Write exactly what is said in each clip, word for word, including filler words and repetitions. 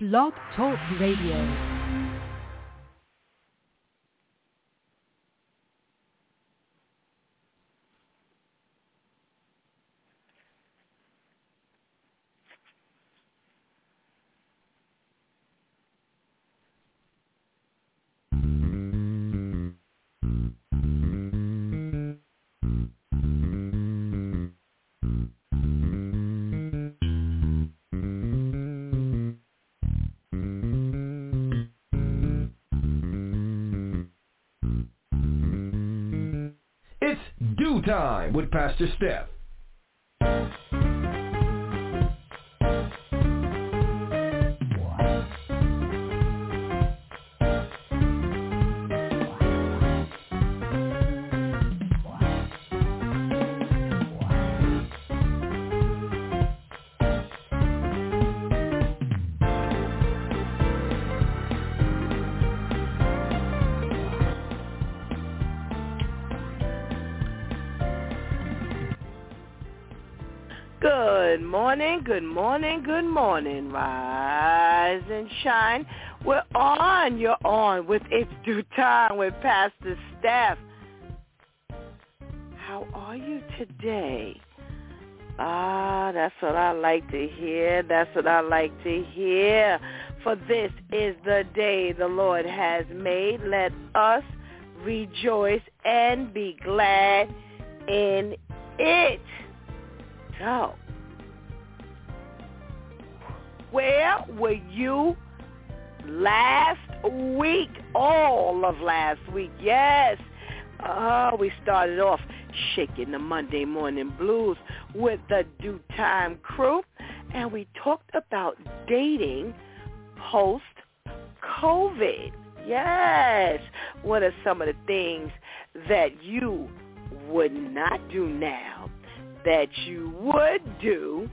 Blog Talk Radio. Do Time with Pastor Steph. Good morning, good morning, good morning. Rise and shine. We're on. You're on with It's Due Time with Pastor Steph. How are you today? Ah, that's what I like to hear. That's what I like to hear. For this is the day the Lord has made. Let us rejoice and be glad in it. So, where were you last week? All of last week, yes. Uh, we started off shaking the Monday morning blues with the Due Time crew, and we talked about dating post-COVID. Yes. What are some of the things that you would not do now that you would do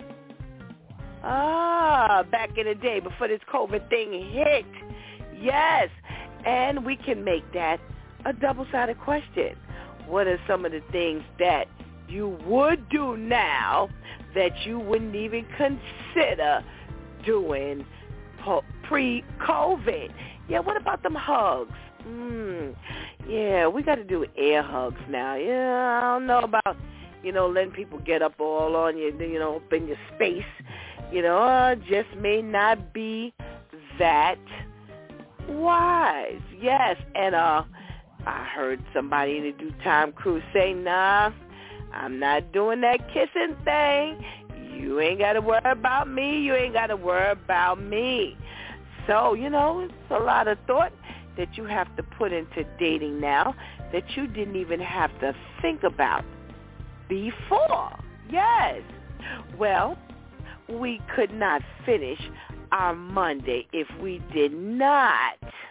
ah back in the day before this COVID thing hit? Yes, and we can make that a double-sided question. What are some of the things that you would do now that you wouldn't even consider doing pre-COVID? Yeah, what about them hugs? Mm, yeah, we got to do air hugs now. Yeah, I don't know about, you know, letting people get up all on you, you know, up in your space. You know, uh, just may not be that wise. Yes, and uh, I heard somebody in the Due Time crew say, nah, I'm not doing that kissing thing. You ain't got to worry about me. You ain't got to worry about me. So, you know, it's a lot of thought that you have to put into dating now that you didn't even have to think about before. Yes. Well, we could not finish our Monday if we did not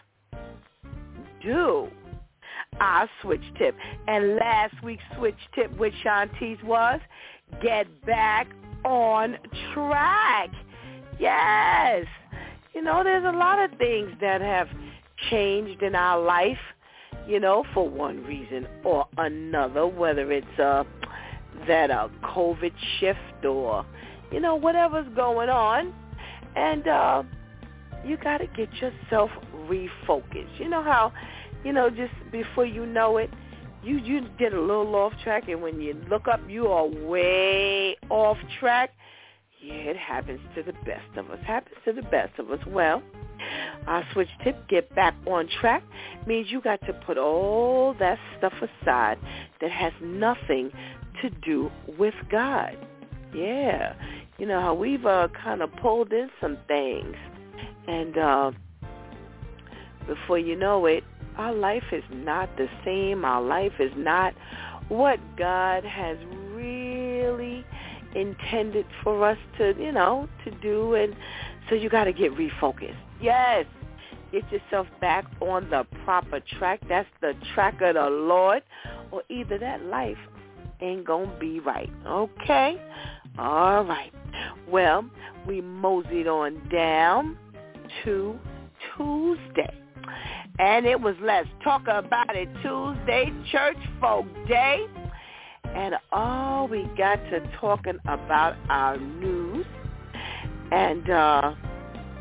do our switch tip. And last week's switch tip with Shantice was get back on track. Yes. You know, there's a lot of things that have changed in our life, you know, for one reason or another, whether it's uh, that uh, COVID shift or, you know, whatever's going on. And uh, you got to get yourself refocused. You know how, you know, just before you know it, you, you get a little off track, and when you look up, you are way off track. Yeah, it happens to the best of us. Happens to the best of us. Well, our switch tip, get back on track, means you got to put all that stuff aside that has nothing to do with God. Yeah. You know how we've uh, kind of pulled in some things. And uh, before you know it, our life is not the same. Our life is not what God has really intended for us to, you know, to do. And so you got to get refocused. Yes. Get yourself back on the proper track. That's the track of the Lord. Or either that life ain't going to be right. Okay? All right. Well, we moseyed on down to Tuesday. And it was Let's Talk About It Tuesday, Church Folk Day. And oh, we got to talking about our news. And uh,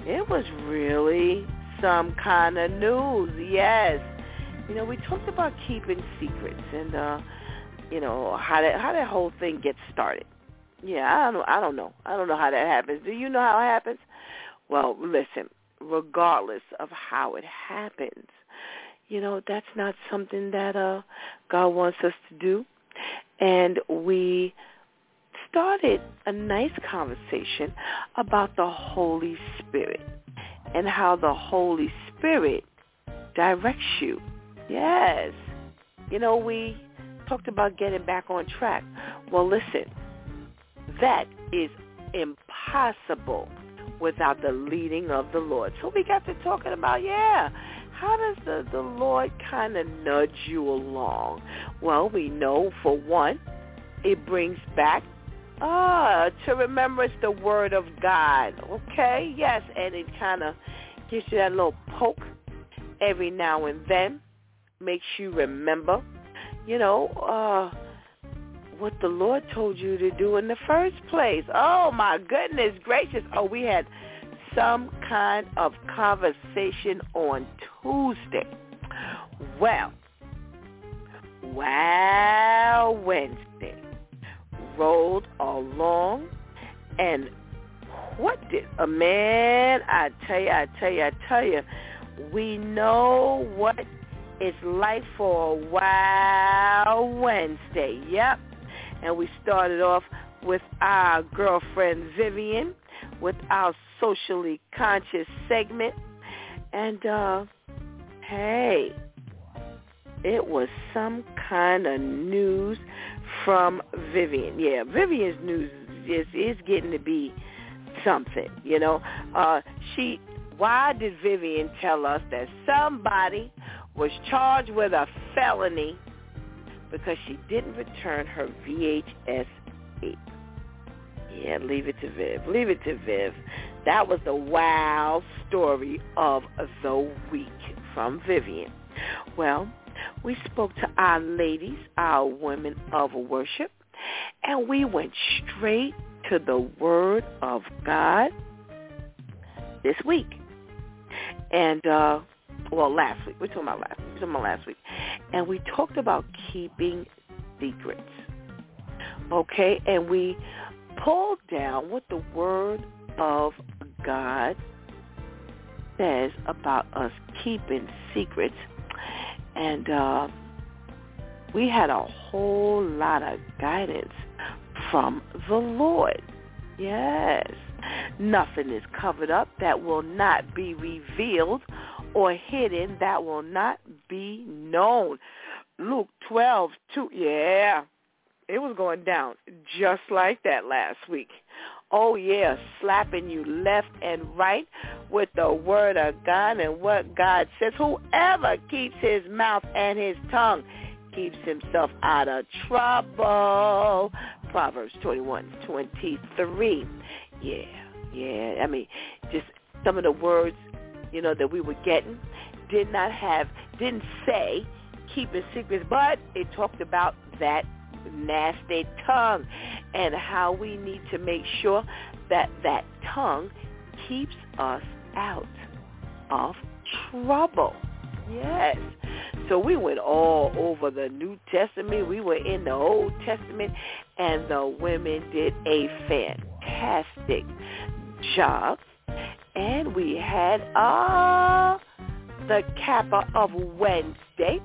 it was really some kind of news, yes. You know, we talked about keeping secrets and, uh, you know, how that, how that whole thing gets started. Yeah, I don't, I don't know. I don't know how that happens. Do you know how it happens? Well, listen, regardless of how it happens, you know, that's not something that uh, God wants us to do. And we started a nice conversation about the Holy Spirit and how the Holy Spirit directs you. Yes. You know, we talked about getting back on track. Well, listen, that is impossible without the leading of the Lord. So we got to talking about, yeah, how does the, the Lord kind of nudge you along? Well, we know, for one, it brings back ah, to remembrance the Word of God, okay? Yes, and it kind of gives you that little poke every now and then, makes you remember, you know, uh, what the Lord told you to do in the first place. Oh, my goodness gracious. Oh, we had some kind of conversation on Tuesday. Well, wow, Wednesday rolled along, and what did a man, I tell you, I tell you, I tell you, we know what it's like for a Wow Wednesday. Yep. And we started off with our girlfriend Vivian with our socially conscious segment. And, uh, hey, it was some kind of news from Vivian. Yeah, Vivian's news is, is getting to be something, you know. Uh, she, why did Vivian tell us that somebody was charged with a felony because she didn't return her V H S tape? Yeah, leave it to Viv. Leave it to Viv. That was the wow story of the week from Vivian. Well, we spoke to our ladies, our women of worship, and we went straight to the Word of God this week. And, uh, well, last week. We're talking about last week. We're talking about last week. And we talked about keeping secrets. Okay? And we pulled down what the Word of God says about us keeping secrets. And uh, we had a whole lot of guidance from the Lord. Yes. Nothing is covered up that will not be revealed, or hidden that will not be known. Luke twelve two. Yeah, it was going down just like that last week. Oh, yeah, slapping you left and right with the Word of God and what God says. Whoever keeps his mouth and his tongue keeps himself out of trouble. Proverbs twenty-one twenty-three. Yeah, yeah. I mean, just some of the words, you know, that we were getting did not have, didn't say keeping secrets, but it talked about that nasty tongue and how we need to make sure that that tongue keeps us out of trouble. Yes. So we went all over the New Testament. We were in the Old Testament, and the women did a fantastic job. And we had uh, the capper of Wednesday,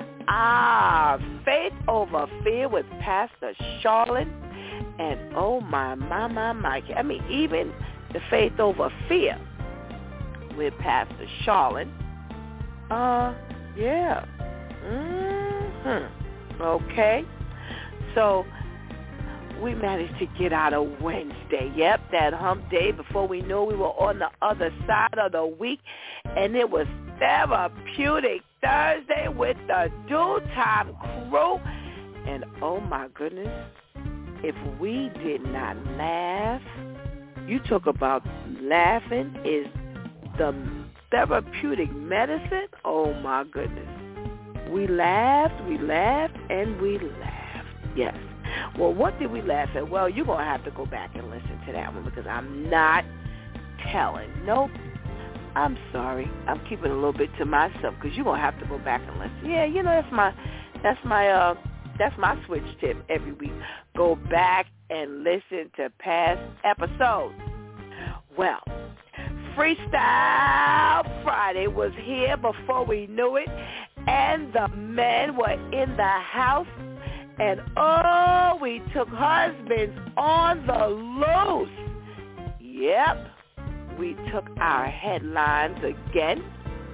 our Faith Over Fear with Pastor Charlotte. And oh, my, my, my, my. I mean, even the Faith Over Fear with Pastor Charlotte. Uh, yeah. Mm-hmm. Okay. So we managed to get out of Wednesday. Yep, that hump day. Before we knew, we were on the other side of the week, and it was Therapeutic Thursday with the Due Time crew. And oh my goodness, if we did not laugh, you talk about laughing is the therapeutic medicine. Oh my goodness. We laughed, we laughed, and we laughed. Yes. Well, what did we laugh at? Well, you're going to have to go back and listen to that one because I'm not telling. Nope. I'm sorry. I'm keeping a little bit to myself because you're going to have to go back and listen. Yeah, you know, that's my, that's my, uh, that's my switch tip every week. Go back and listen to past episodes. Well, Freestyle Friday was here before we knew it, and the men were in the house, and oh, we took husbands on the loose. Yep, we took our headlines again,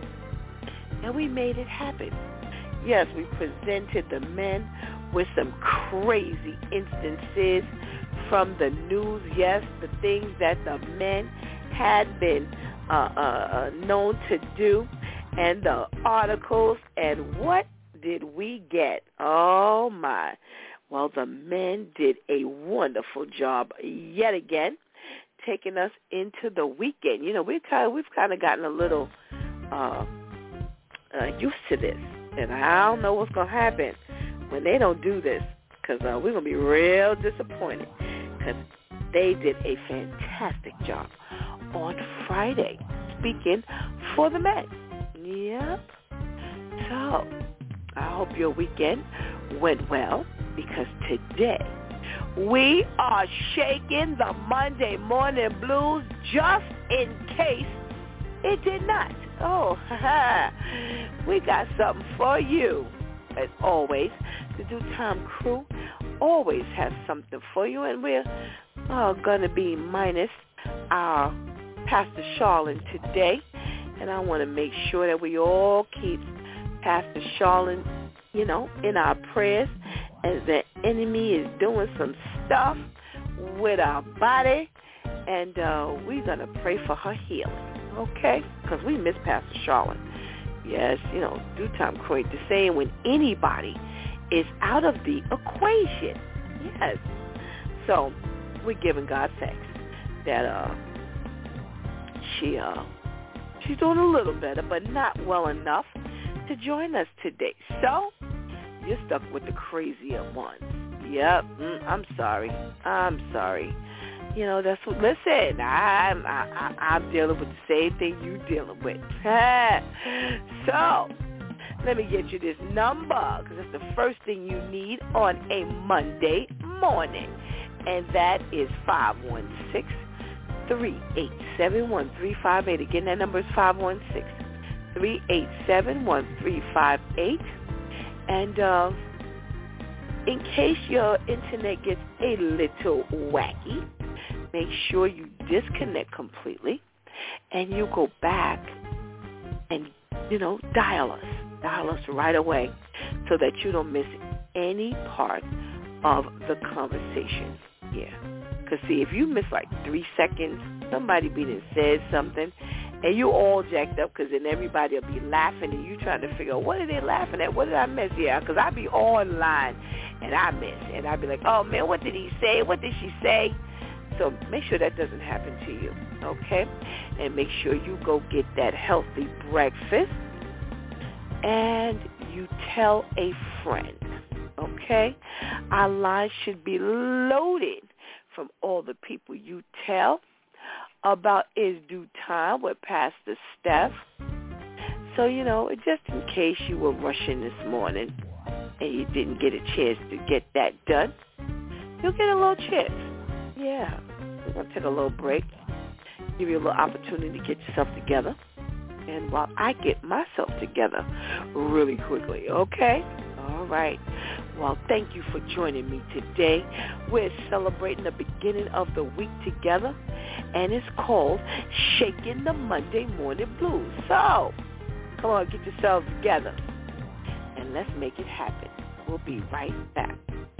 and we made it happen. Yes, we presented the men with some crazy instances from the news. Yes, the things that the men had been uh, uh, known to do, and the articles. And what did we get? Oh, my. Well, the men did a wonderful job yet again, taking us into the weekend. You know, we've kind of, we've kind of gotten a little uh, uh, used to this, and I don't know what's going to happen when they don't do this, because uh, we're going to be real disappointed, because they did a fantastic job on Friday, speaking for the men. Yep. So I hope your weekend went well, because today we are shaking the Monday morning blues just in case it did not. Oh, we got something for you. As always, the Due Time crew always has something for you, and we're uh, going to be minus our Pastor Charlene today, and I want to make sure that we all keep Pastor Charlene, you know, in our prayers, as the enemy is doing some stuff with our body, and uh, we're going to pray for her healing, okay? Because we miss Pastor Charlene. Yes, you know, Due Time crew the same when anybody is out of the equation. Yes. So we're giving God thanks that uh, she uh, she's doing a little better, but not well enough to join us today. So you're stuck with the crazier ones. Yep. Mm, I'm sorry. I'm sorry. You know, that's what, listen, I'm, I, I, I'm dealing with the same thing you're dealing with. So, let me get you this number, because it's the first thing you need on a Monday morning. And that is five one six, three eight seven, one three five eight. Again, that number is five one six, three eight seven, one three five eight. And uh, in case your internet gets a little wacky, make sure you disconnect completely and you go back and, you know, dial us. Dial us right away so that you don't miss any part of the conversation. Yeah. Because, see, if you miss like three seconds, somebody be and said something, and you all jacked up, because then everybody will be laughing, and you trying to figure out, what are they laughing at? What did I miss? Yeah, because I be online, and I miss. And I be like, oh, man, what did he say? What did she say? So make sure that doesn't happen to you, okay? And make sure you go get that healthy breakfast, and you tell a friend, okay? Our line should be loaded from all the people you tell about It's Due Time with Pastor Steph. So, you know, just in case you were rushing this morning and you didn't get a chance to get that done, you'll get a little chance. Yeah, we're going to take a little break, give you a little opportunity to get yourself together, and while I get myself together really quickly, okay? All right. Well, thank you for joining me today. We're celebrating the beginning of the week together, and it's called Shaking the Monday Morning Blues. So, come on, get yourselves together, and let's make it happen. We'll be right back.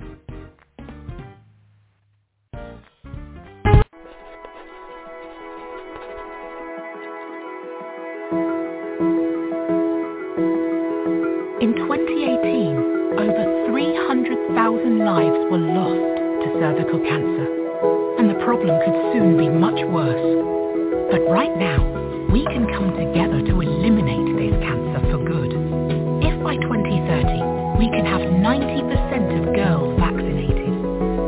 In twenty eighteen, over three hundred thousand lives were lost to cervical cancer, and the problem could soon be much worse. But right now, we can come together to eliminate this cancer for good. If by twenty thirty, we can have ninety percent of girls vaccinated,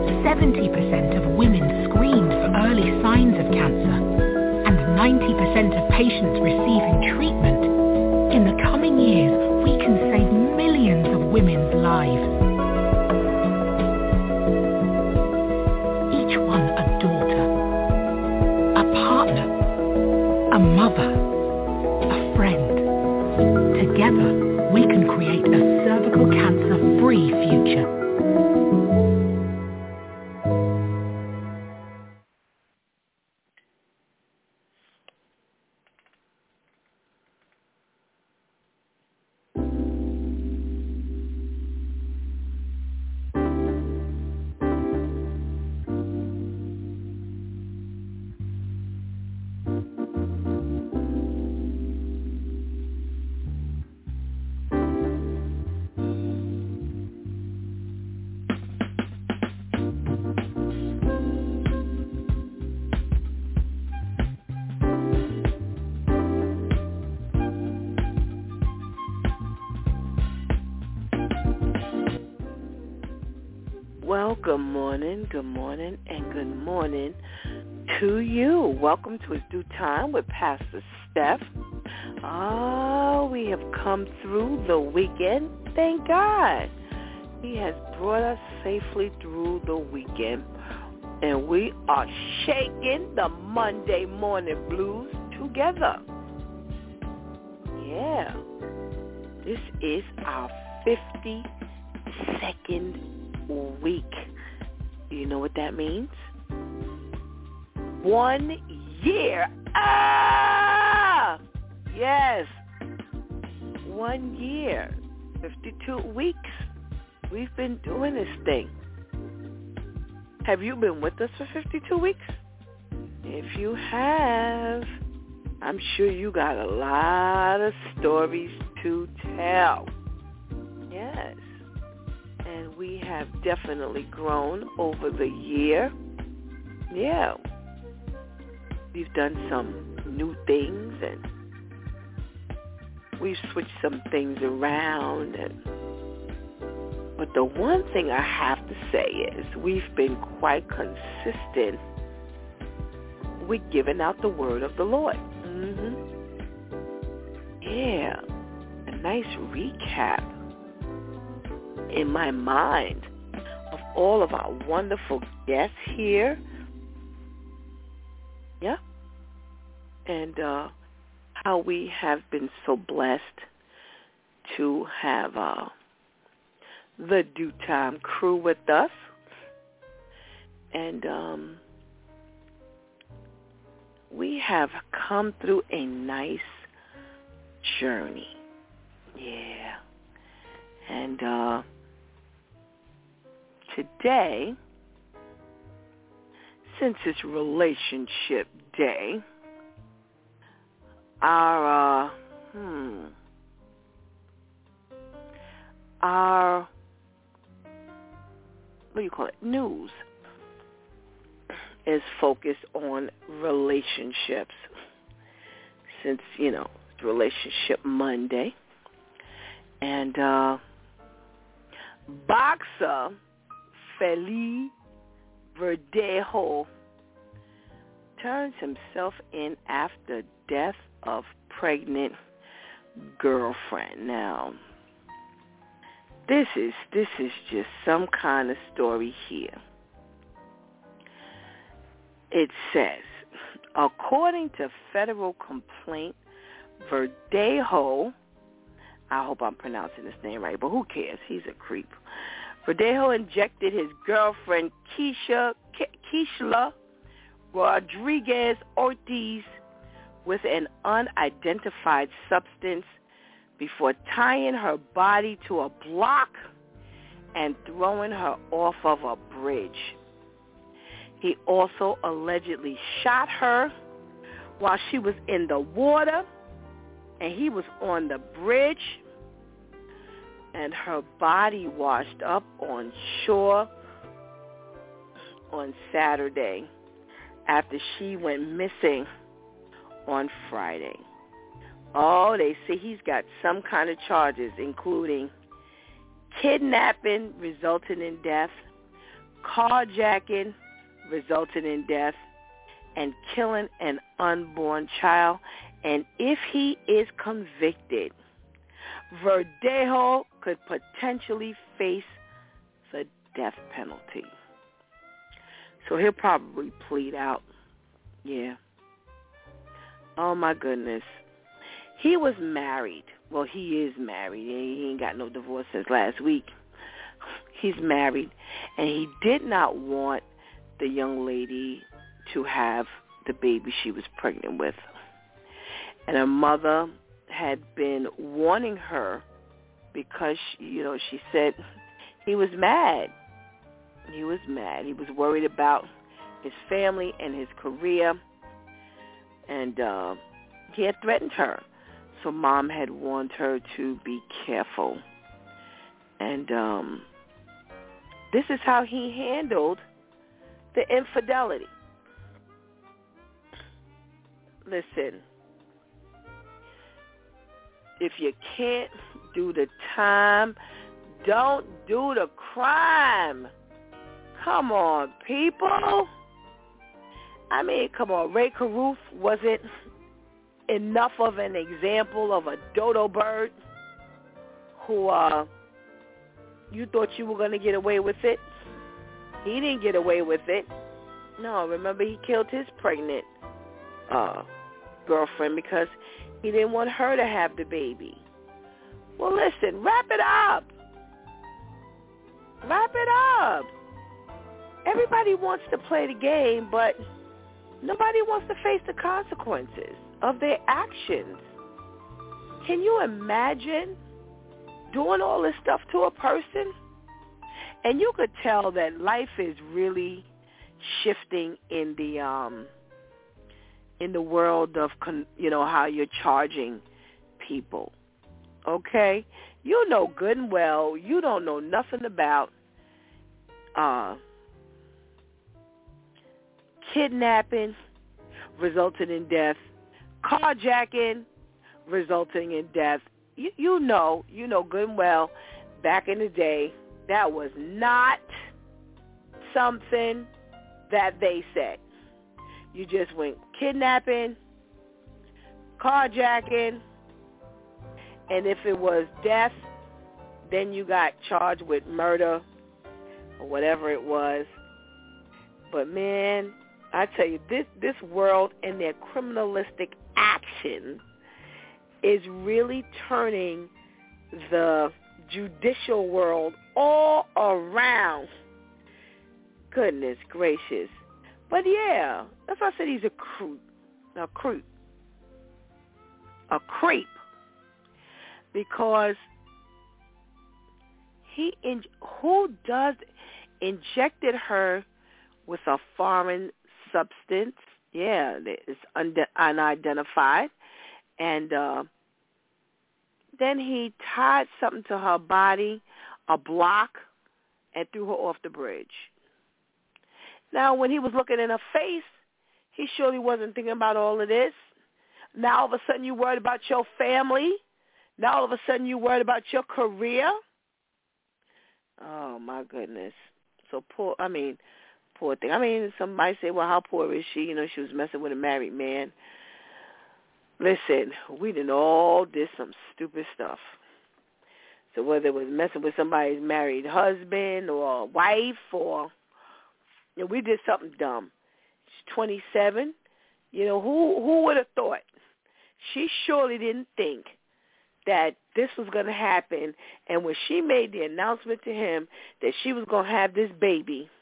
seventy percent of women screened for early signs of cancer, and ninety percent of to patients receiving treatment, in the coming years, we can save millions of women's lives. Each one a daughter, a partner, a mother, a friend. Together, we can create a cervical cancer-free future. Well, good morning, good morning, and good morning to you. Welcome to It's Due Time with Pastor Steph. Oh, we have come through the weekend. Thank God. He has brought us safely through the weekend. And we are shaking the Monday morning blues together. Yeah. This is our fifty-second week. Do you know what that means? One year. Ah! Yes. One year. fifty-two weeks. We've been doing this thing. Have you been with us for fifty-two weeks? If you have, I'm sure you got a lot of stories to tell. Yes. And we have definitely grown over the year. Yeah. We've done some new things and we've switched some things around. And, but the one thing I have to say is we've been quite consistent with giving out the word of the Lord. Mm-hmm. Yeah. A nice recap in my mind of all of our wonderful guests here. Yeah. And uh, how we have been so blessed to have uh, the Due Time crew with us. And um, we have come through a nice journey. Yeah. And uh, today, since it's Relationship Day, our, uh, hmm, our, what do you call it, news is focused on relationships. Since, you know, it's Relationship Monday. And uh, boxer Feli Verdejo turns himself in after death of pregnant girlfriend. Now, this is this is just some kind of story here. It says, according to federal complaint, Verdejo, I hope I'm pronouncing his name right, but who cares? He's a creep. Verdejo injected his girlfriend Keisha, Ke- Keishla Rodriguez Ortiz with an unidentified substance before tying her body to a block and throwing her off of a bridge. He also allegedly shot her while she was in the water, and he was on the bridge, and her body washed up on shore on Saturday after she went missing on Friday. Oh, they say he's got some kind of charges, including kidnapping resulting in death, carjacking resulting in death, and killing an unborn child. And if he is convicted, Verdejo could potentially face the death penalty. So he'll probably plead out. Yeah. Oh, my goodness. He was married. Well, he is married. He ain't got no divorce since last week. He's married, and he did not want the young lady to have the baby she was pregnant with. And her mother had been warning her because, you know, she said he was mad. He was mad. He was worried about his family and his career, and uh, he had threatened her. So Mom had warned her to be careful. And um, this is how he handled the infidelity. Listen, if you can't do the time, don't do the crime. Come on, people. I mean, come on. Ray Caruth wasn't enough of an example of a dodo bird who uh, you thought you were going to get away with it. He didn't get away with it. No, remember he killed his pregnant uh, girlfriend because he didn't want her to have the baby. Well, listen, wrap it up. Wrap it up. Everybody wants to play the game, but nobody wants to face the consequences of their actions. Can you imagine doing all this stuff to a person? And you could tell that life is really shifting in the um, in the world of, con- you know, how you're charging people. Okay? You know good and well you don't know nothing about uh, kidnapping resulting in death, carjacking resulting in death. You, you know, you know good and well back in the day that was not something that they said. You just went kidnapping, carjacking, and if it was death, then you got charged with murder or whatever it was. But, man, I tell you, this, this world and their criminalistic action is really turning the judicial world all around. Goodness gracious. But, yeah, that's why I said he's a creep. A creep. A creep. Because he, in, who does, injected her with a foreign substance. Yeah, it's un- unidentified. And uh, then he tied something to her body, a block, and threw her off the bridge. Now, when he was looking in her face, he surely wasn't thinking about all of this. Now, all of a sudden, you're worried about your family. Now, all of a sudden, you're worried about your career. Oh, my goodness. So poor, I mean, poor thing. I mean, somebody say, well, how poor is she? You know, she was messing with a married man. Listen, we done all did some stupid stuff. So whether it was messing with somebody's married husband or wife or, you know, we did something dumb. She's twenty-seven. You know, who who would have thought? She surely didn't think that this was going to happen. And when she made the announcement to him that she was going to have this baby,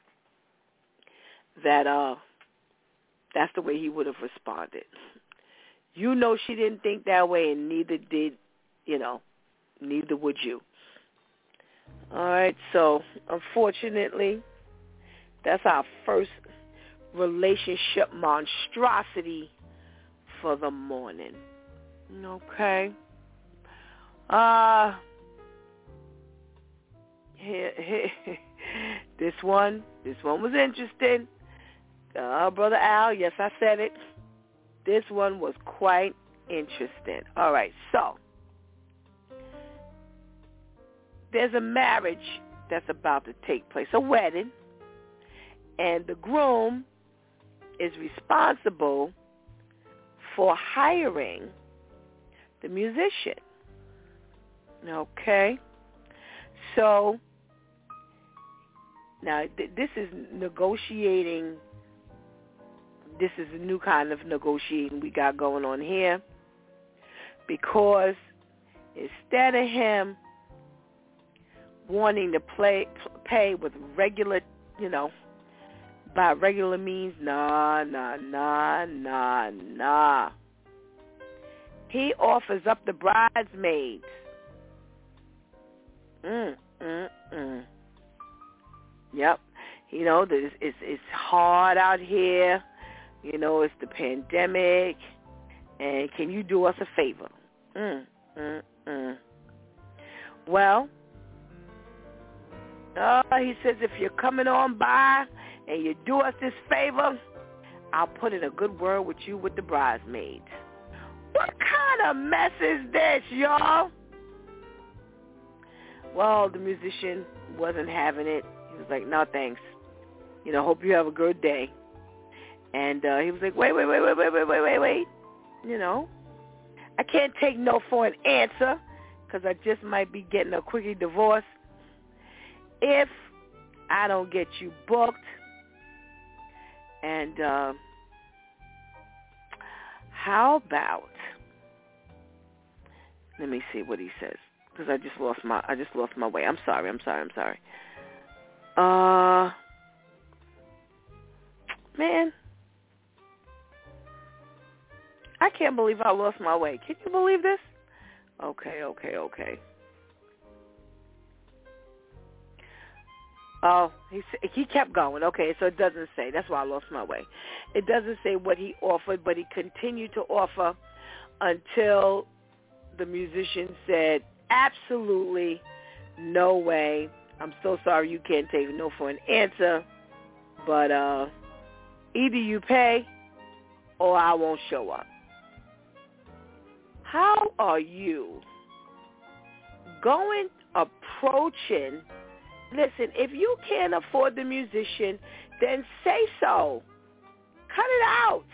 that uh, that's the way he would have responded. You know she didn't think that way, and neither did, you know, neither would you. All right, so unfortunately, that's our first relationship monstrosity for the morning. Okay. Uh, here, here, this one, this one was interesting. Uh, Brother Al, yes, I said it. This one was quite interesting. All right, so there's a marriage that's about to take place, a wedding, and the groom is responsible for hiring the musician. Okay? So, now th- this is negotiating. This is a new kind of negotiating we got going on here, because instead of him wanting to play, pay with regular, you know, by regular means, nah, nah, nah, nah, nah. He offers up the bridesmaids. Mm, mm, mm. Yep. You know, it's, it's, it's hard out here. You know, it's the pandemic. And can you do us a favor? Mm, mm, mm. Well, uh, he says, if you're coming on by and you do us this favor, I'll put in a good word with you with the bridesmaids. What kind of mess is this, y'all? Well, the musician wasn't having it. He was like, no, thanks. You know, hope you have a good day. And uh, he was like, wait, wait, wait, wait, wait, wait, wait, wait, wait. You know, I can't take no for an answer because I just might be getting a quickie divorce. If I don't get you booked, and uh, how about, let me see what he says, because I just lost my, I just lost my way. I'm sorry, I'm sorry, I'm sorry. Uh, man, I can't believe I lost my way. Can you believe this? Okay, okay, okay. Oh, he he kept going. Okay, so it doesn't say. That's why I lost my way. It doesn't say what he offered, but he continued to offer until the musician said, absolutely no way. I'm so sorry you can't take no for an answer, but uh, either you pay or I won't show up. How are you going, approaching, listen, if you can't afford the musician, then say so. Cut it out.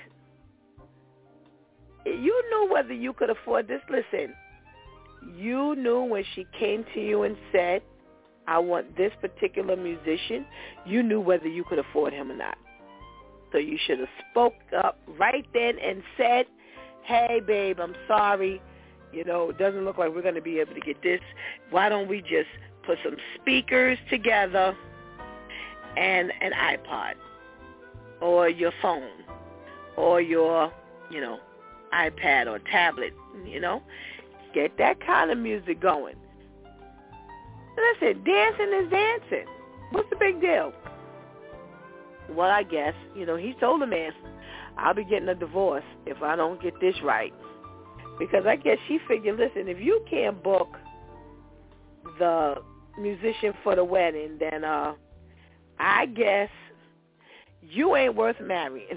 You knew whether you could afford this. Listen, you knew when she came to you and said, I want this particular musician, you knew whether you could afford him or not. So you should have spoke up right then and said, hey, babe, I'm sorry. You know, it doesn't look like we're going to be able to get this. Why don't we just put some speakers together and an iPod or your phone or your, you know, iPad or tablet, you know. Get that kind of music going. Listen, dancing is dancing. What's the big deal? Well, I guess, you know, he told the man, I'll be getting a divorce if I don't get this right. Because I guess she figured, listen, if you can't book the musician for the wedding, then uh, I guess you ain't worth marrying.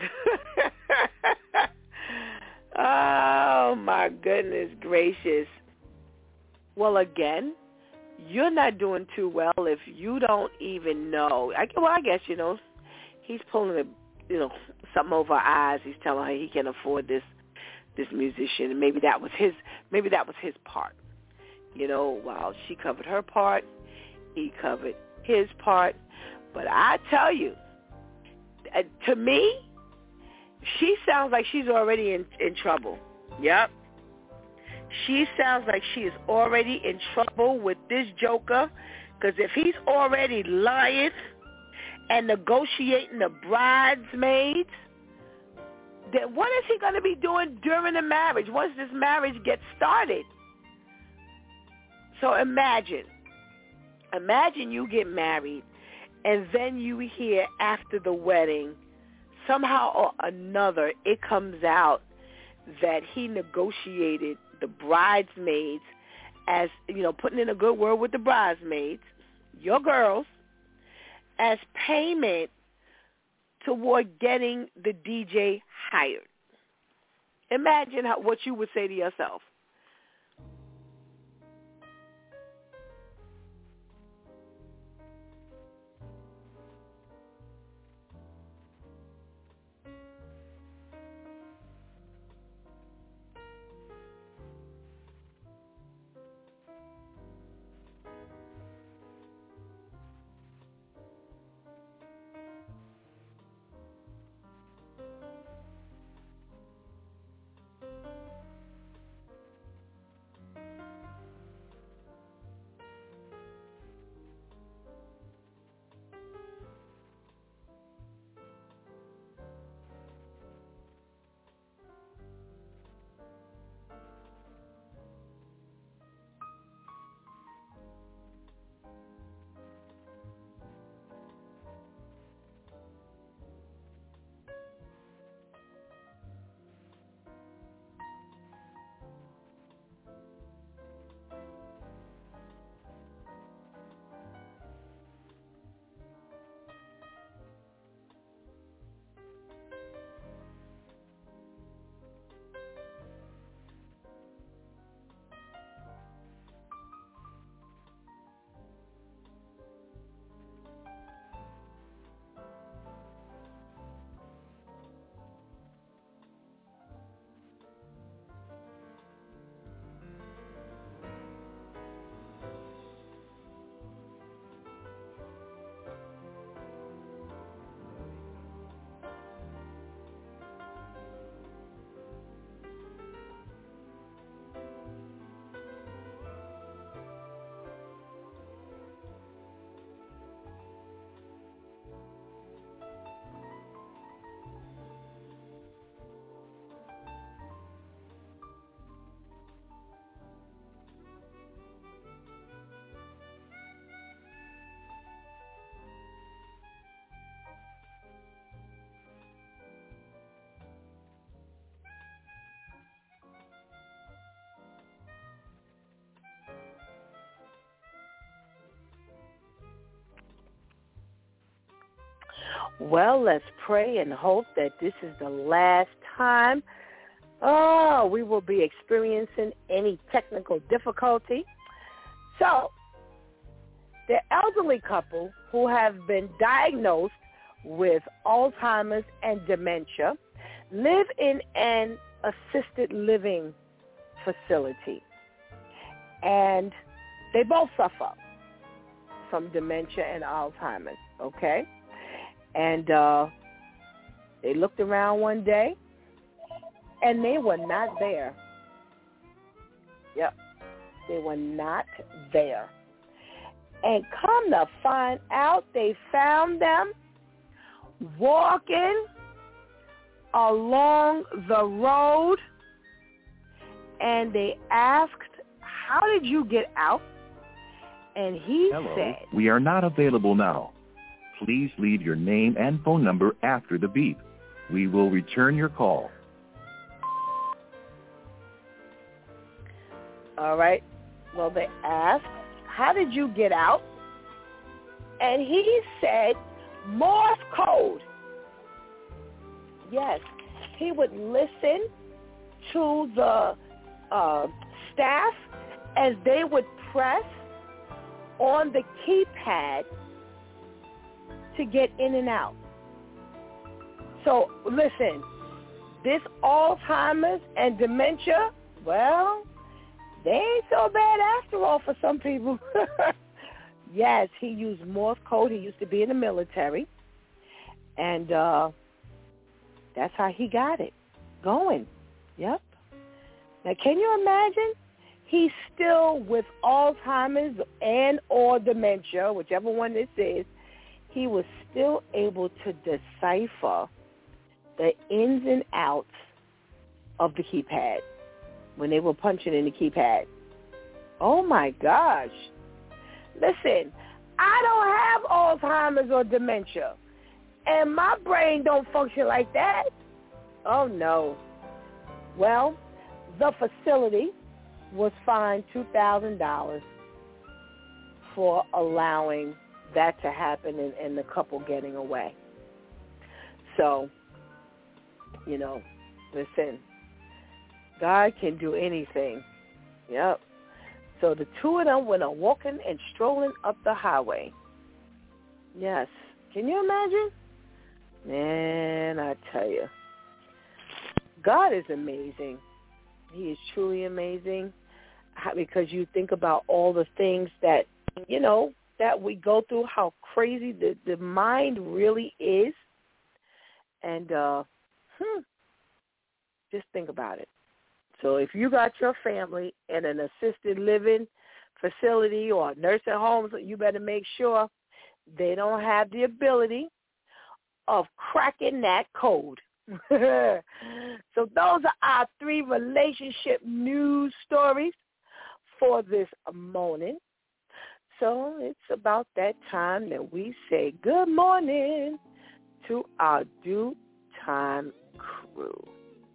Oh, my goodness gracious. Well, again, you're not doing too well if you don't even know. I, well, I guess, you know, he's pulling a, you know, something over her eyes. He's telling her he can afford this this musician, and maybe that was his maybe that was his part. You know, while she covered her part, he covered his part. But I tell you, uh, to me, she sounds like she's already in, in trouble. Yep. She sounds like she is already in trouble with this joker, because if he's already lying and negotiating the bridesmaids, then what is he going to be doing during the marriage once this marriage gets started? So imagine, imagine you get married and then you hear after the wedding, somehow or another, it comes out that he negotiated the bridesmaids as, you know, putting in a good word with the bridesmaids, your girls, as payment toward getting the D J hired. Imagine how, what you would say to yourself. Well, let's pray and hope that this is the last time oh, we will be experiencing any technical difficulty. So, the elderly couple who have been diagnosed with Alzheimer's and dementia live in an assisted living facility. And they both suffer from dementia and Alzheimer's, okay? And uh, they looked around one day, and they were not there. Yep, they were not there. And come to find out, they found them walking along the road, and they asked, how did you get out? And he Hello, said, we are not available now. Please leave your name and phone number after the beep. We will return your call. All right. Well, they asked, how did you get out? And he said, Morse code. Yes, he would listen to the uh, staff as they would press on the keypad to get in and out. So, listen, this Alzheimer's and dementia, well, they ain't so bad after all for some people. Yes, he used Morse code. He used to be in the military. And uh, that's how he got it going. Yep. Now, can you imagine? He's still with Alzheimer's and or dementia, whichever one this is. He was still able to decipher the ins and outs of the keypad when they were punching in the keypad. Oh, my gosh. Listen, I don't have Alzheimer's or dementia, and my brain don't function like that. Oh, no. Well, the facility was fined two thousand dollars for allowing that to happen and, and the couple getting away. So, you know, listen, God can do anything. Yep. So the two of them went a walking and strolling up the highway. Yes. Can you imagine? Man, I tell you, God is amazing. He is truly amazing, because you think about all the things that, you know, that we go through, how crazy the, the mind really is. And uh, hmm, just think about it. So if you got your family in an assisted living facility or nursing homes, you better make sure they don't have the ability of cracking that code. So those are our three relationship news stories for this morning. So it's about that time that we say good morning to our due time crew.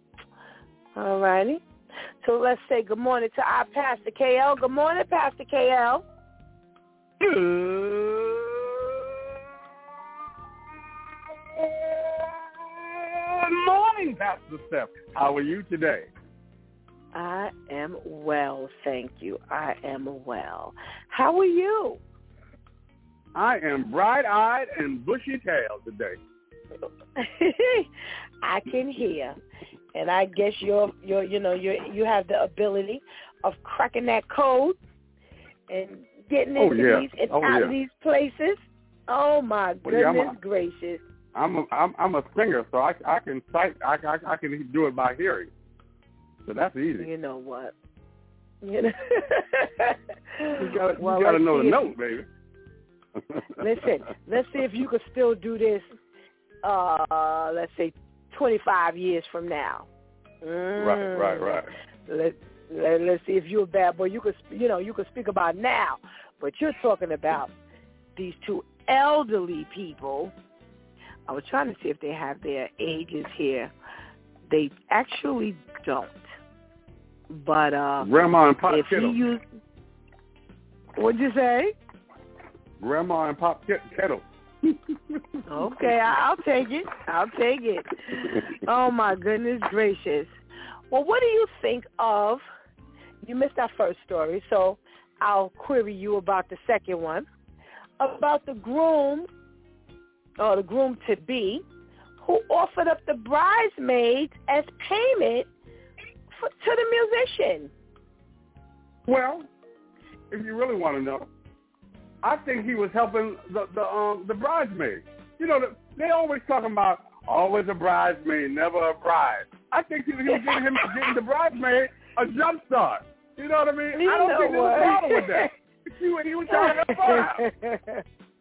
All righty. So let's say good morning to our Pastor K L. Good morning, Pastor K L. Good morning, Pastor Steph. How are you today? I am well, thank you. I am well. How are you? I am bright-eyed and bushy-tailed today. I can hear, and I guess you're, you're, you know, you you have the ability of cracking that code and getting into oh, yeah. these and oh, out yeah. of these places. Oh my goodness well, yeah, I'm a, gracious! I'm a, I'm I'm a singer, so I I can sight I, I I can do it by hearing, so that's easy. You know what? You know, you gotta, well, you gotta know the if, note, baby. Listen, let's see if you could still do this. Uh, let's say twenty-five years from now. Mm. Right, right, right. Let, let let's see if you're a bad boy. You could, you know, you could speak about now, but you're talking about these two elderly people. I was trying to see if they have their ages here. They actually don't. But uh, Grandma and Pop if Kettle. he used, what'd you say? Grandma and Pop Kettle. Okay, I'll take it. I'll take it. Oh, my goodness gracious. Well, what do you think of, you missed our first story, so I'll query you about the second one, about the groom, or the groom-to-be, who offered up the bridesmaids as payment for, to the musician. Well, if you really want to know, I think he was helping the the um the bridesmaid. You know, the, they always talking about always a bridesmaid, never a bride. I think he, he was getting him getting the bridesmaid a jump start. You know what I mean? You I don't know think there's what? a problem with that. See what he was trying to help her out.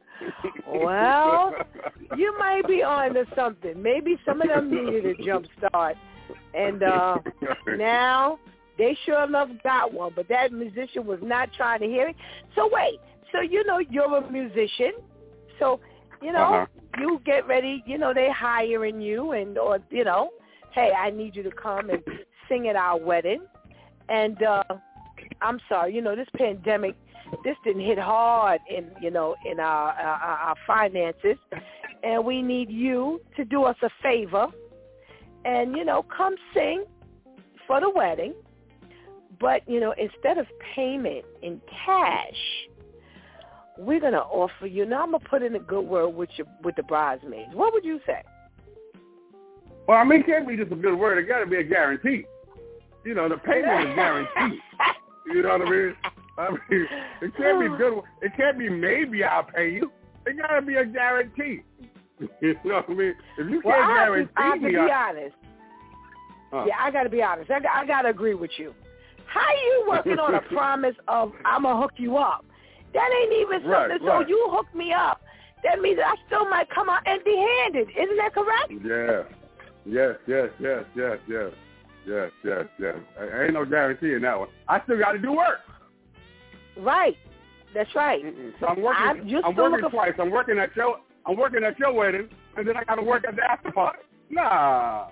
Well, you might be on to something. Maybe some of them needed a jump start, and uh, now they sure enough got one. But that musician was not trying to hear it. So wait. So, you know, you're a musician. So, you know, uh-huh. you get ready. You know, they hiring you and, or, you know, hey, I need you to come and sing at our wedding. And uh, I'm sorry, you know, this pandemic, this didn't hit hard in, you know, in our, our, our finances. And we need you to do us a favor and, you know, come sing for the wedding. But, you know, instead of payment in cash, we're going to offer you, now I'm going to put in a good word with your, with the bridesmaids. What would you say? Well, I mean, it can't be just a good word. It got to be a guarantee. You know, the payment is guaranteed. You know what I mean? I mean, it can't be good. It can't be maybe I'll pay you. It got to be a guarantee. You know what I mean? If you can't well, I guarantee have to, I have to me, be I, honest. huh. Yeah, I got to be honest. I, I got to agree with you. How you working on a promise of I'm going to hook you up? That ain't even something. Right, so right. you hook me up. That means I still might come out empty-handed. Isn't that correct? Yeah. Yes, yes, yes, yes, yes. Yes, yes, yes. I, ain't no guarantee in that one. I still got to do work. Right. That's right. Mm-mm. So I'm working. I'm, you're I'm still working looking twice. I'm working at your. I'm working at your wedding, and then I got to work at the after party. Nah.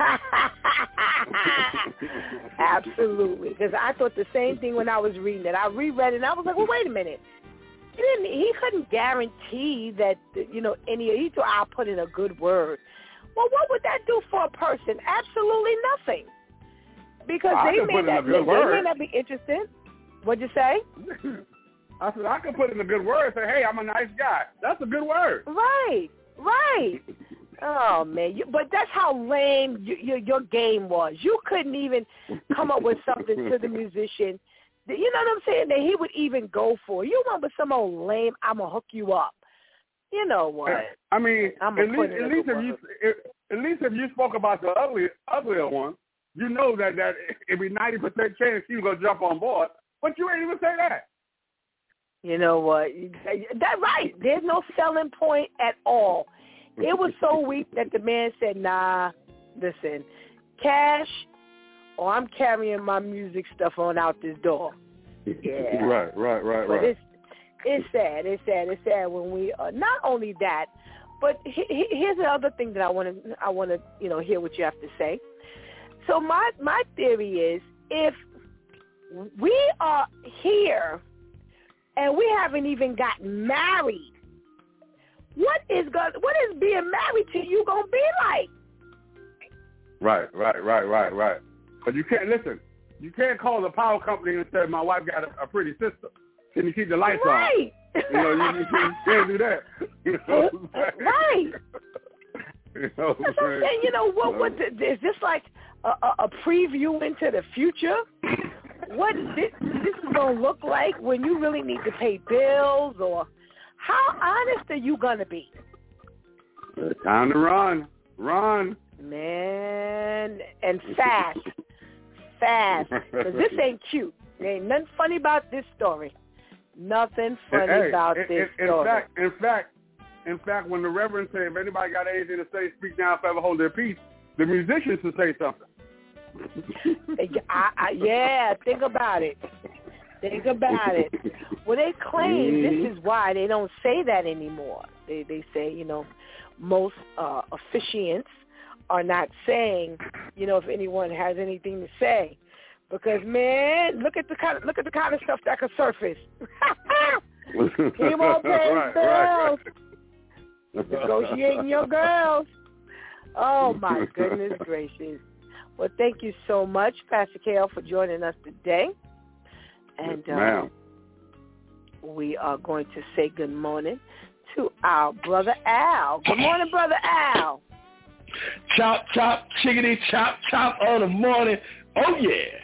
Absolutely. Because I thought the same thing when I was reading it. I reread it, and I was like, well, wait a minute. He didn't. He couldn't guarantee that, you know, any. He thought I'll put in a good word. Well, what would that do for a person? Absolutely nothing. Because I they can may put in not. a good They word. may not be interested. What'd you say? I said I can put in a good word. Say, hey, I'm a nice guy. That's a good word. Right. Right. Oh man, you, but that's how lame you, your your game was. You couldn't even come up with something to the musician. That, you know what I'm saying? That he would even go for. You went with some old lame. I'm gonna hook you up. You know what? I mean, I'm at gonna least, put in at a least good if you, word. if, at least if you spoke about the ugly, uglier one, you know that that it'd be ninety percent chance you gonna jump on board. But you ain't even say that. You know what? That's right. There's no selling point at all. It was so weak that the man said, nah, listen, cash or I'm carrying my music stuff on out this door. Yeah. Right, right, right, but right. it's it's sad. It's sad. It's sad when we uh, not only that, but he, he, here's the other thing that I want to I want to you know hear what you have to say. So my my theory is if we are here and we haven't even gotten married, what is going what is being married to you gonna be like? Right, right, right, right, right. But you can't listen. You can't call the power company and say my wife got a, a pretty sister. Can you keep the lights right. on? You know, you, you, you can't do that. You know what I'm right. You know what I'm That's what I'm saying. You know what? What the, is this like a, a, a preview into the future? What this, this is gonna look like when you really need to pay bills, or how honest are you gonna be? It's time to run, run, man, and fast, fast. Because this ain't cute. There ain't nothing funny about this story. Nothing funny hey, about in, this in, story. In fact, in fact, in fact, when the Reverend said, if anybody got anything to say, speak now, if ever hold their peace, the musicians should say something. I, I, yeah, think about it. Think about it. Well, they claim mm-hmm. this is why they don't say that anymore. They they say, you know, most uh, officiants are not saying, you know, if anyone has anything to say. Because man, look at the kind of look at the kind of stuff that could surface. Keep on paying right, bills. right, right. Negotiating your girls. Oh, my goodness gracious. Well, thank you so much, Pastor Kale, for joining us today. And yes, ma'am. Uh, we are going to say good morning to our brother Al. Good morning, brother Al. Chop, chop, chickadee, chop, chop on the morning. Oh, yeah.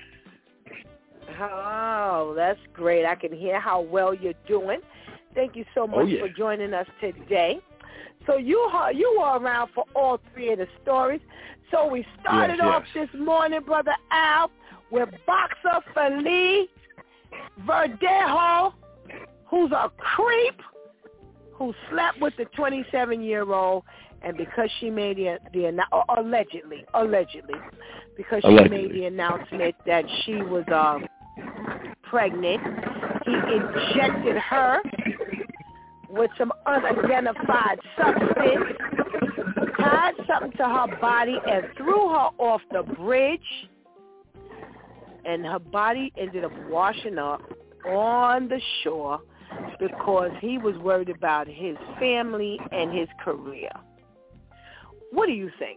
Oh, that's great. I can hear how well you're doing. Thank you so much oh, yeah. for joining us today. So you are, you are around for all three of the stories. So we started yes, off yes. this morning, brother Al, with boxer Felice Verdejo, who's a creep, who slept with the twenty-seven-year-old, and because she made the, the allegedly, allegedly, because she allegedly. made the announcement that she was uh, pregnant, he injected her with some unidentified substance, tied something to her body, and threw her off the bridge, and her body ended up washing up on the shore because he was worried about his family and his career. What do you think?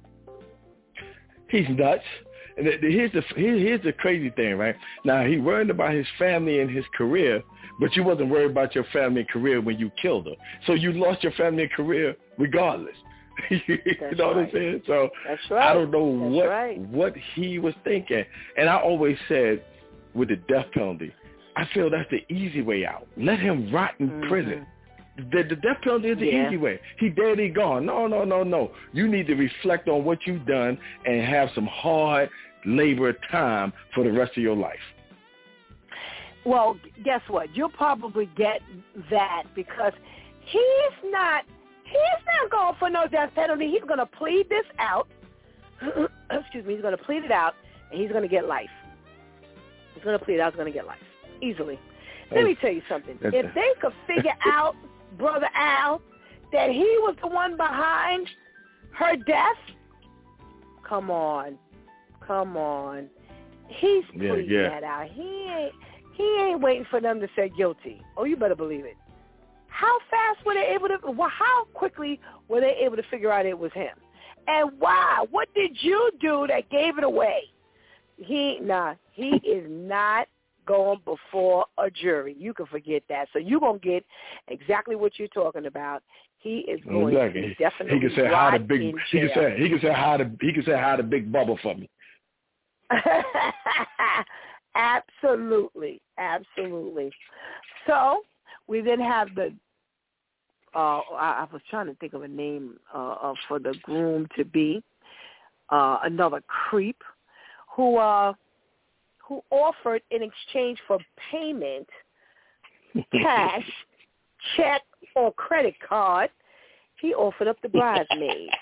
He's nuts. And here's the here's the crazy thing, right? Now, he worried about his family and his career, but you wasn't worried about your family and career when you killed her. So you lost your family and career regardless. you That's know right. what I'm saying? So That's right. I don't know That's what right. what he was thinking. And I always said with the death penalty, I feel that's the easy way out. Let him rot in mm-hmm. prison. The, the death penalty is the yeah. easy way. He dead, he gone. No, no, no, no. You need to reflect on what you've done and have some hard labor time for the rest of your life. Well, guess what? You'll probably get that because he's not he's not going for no death penalty. He's going to plead this out. Excuse me. He's going to plead it out, and he's going to get life. He's going to plead it out. He's going to get life easily. Let me tell you something. If they could figure out, Brother Al, that he was the one behind her death, come on. Come on. He's pleading yeah, yeah. that out. He ain't, he ain't waiting for them to say guilty. Oh, you better believe it. How fast were they able to, well, how quickly were they able to figure out it was him? And why? What did you do that gave it away? He, nah, he is not going before a jury. You can forget that. So you're going to get exactly what you're talking about. He is going exactly. to definitely he can say hi to big in he can say he can say hi to he can say hi to Big Bubba for me. Absolutely. Absolutely. So we then have the uh I, I was trying to think of a name uh, uh for the groom to be uh another creep who uh who offered in exchange for payment, cash, check, or credit card, he offered up the bridesmaids.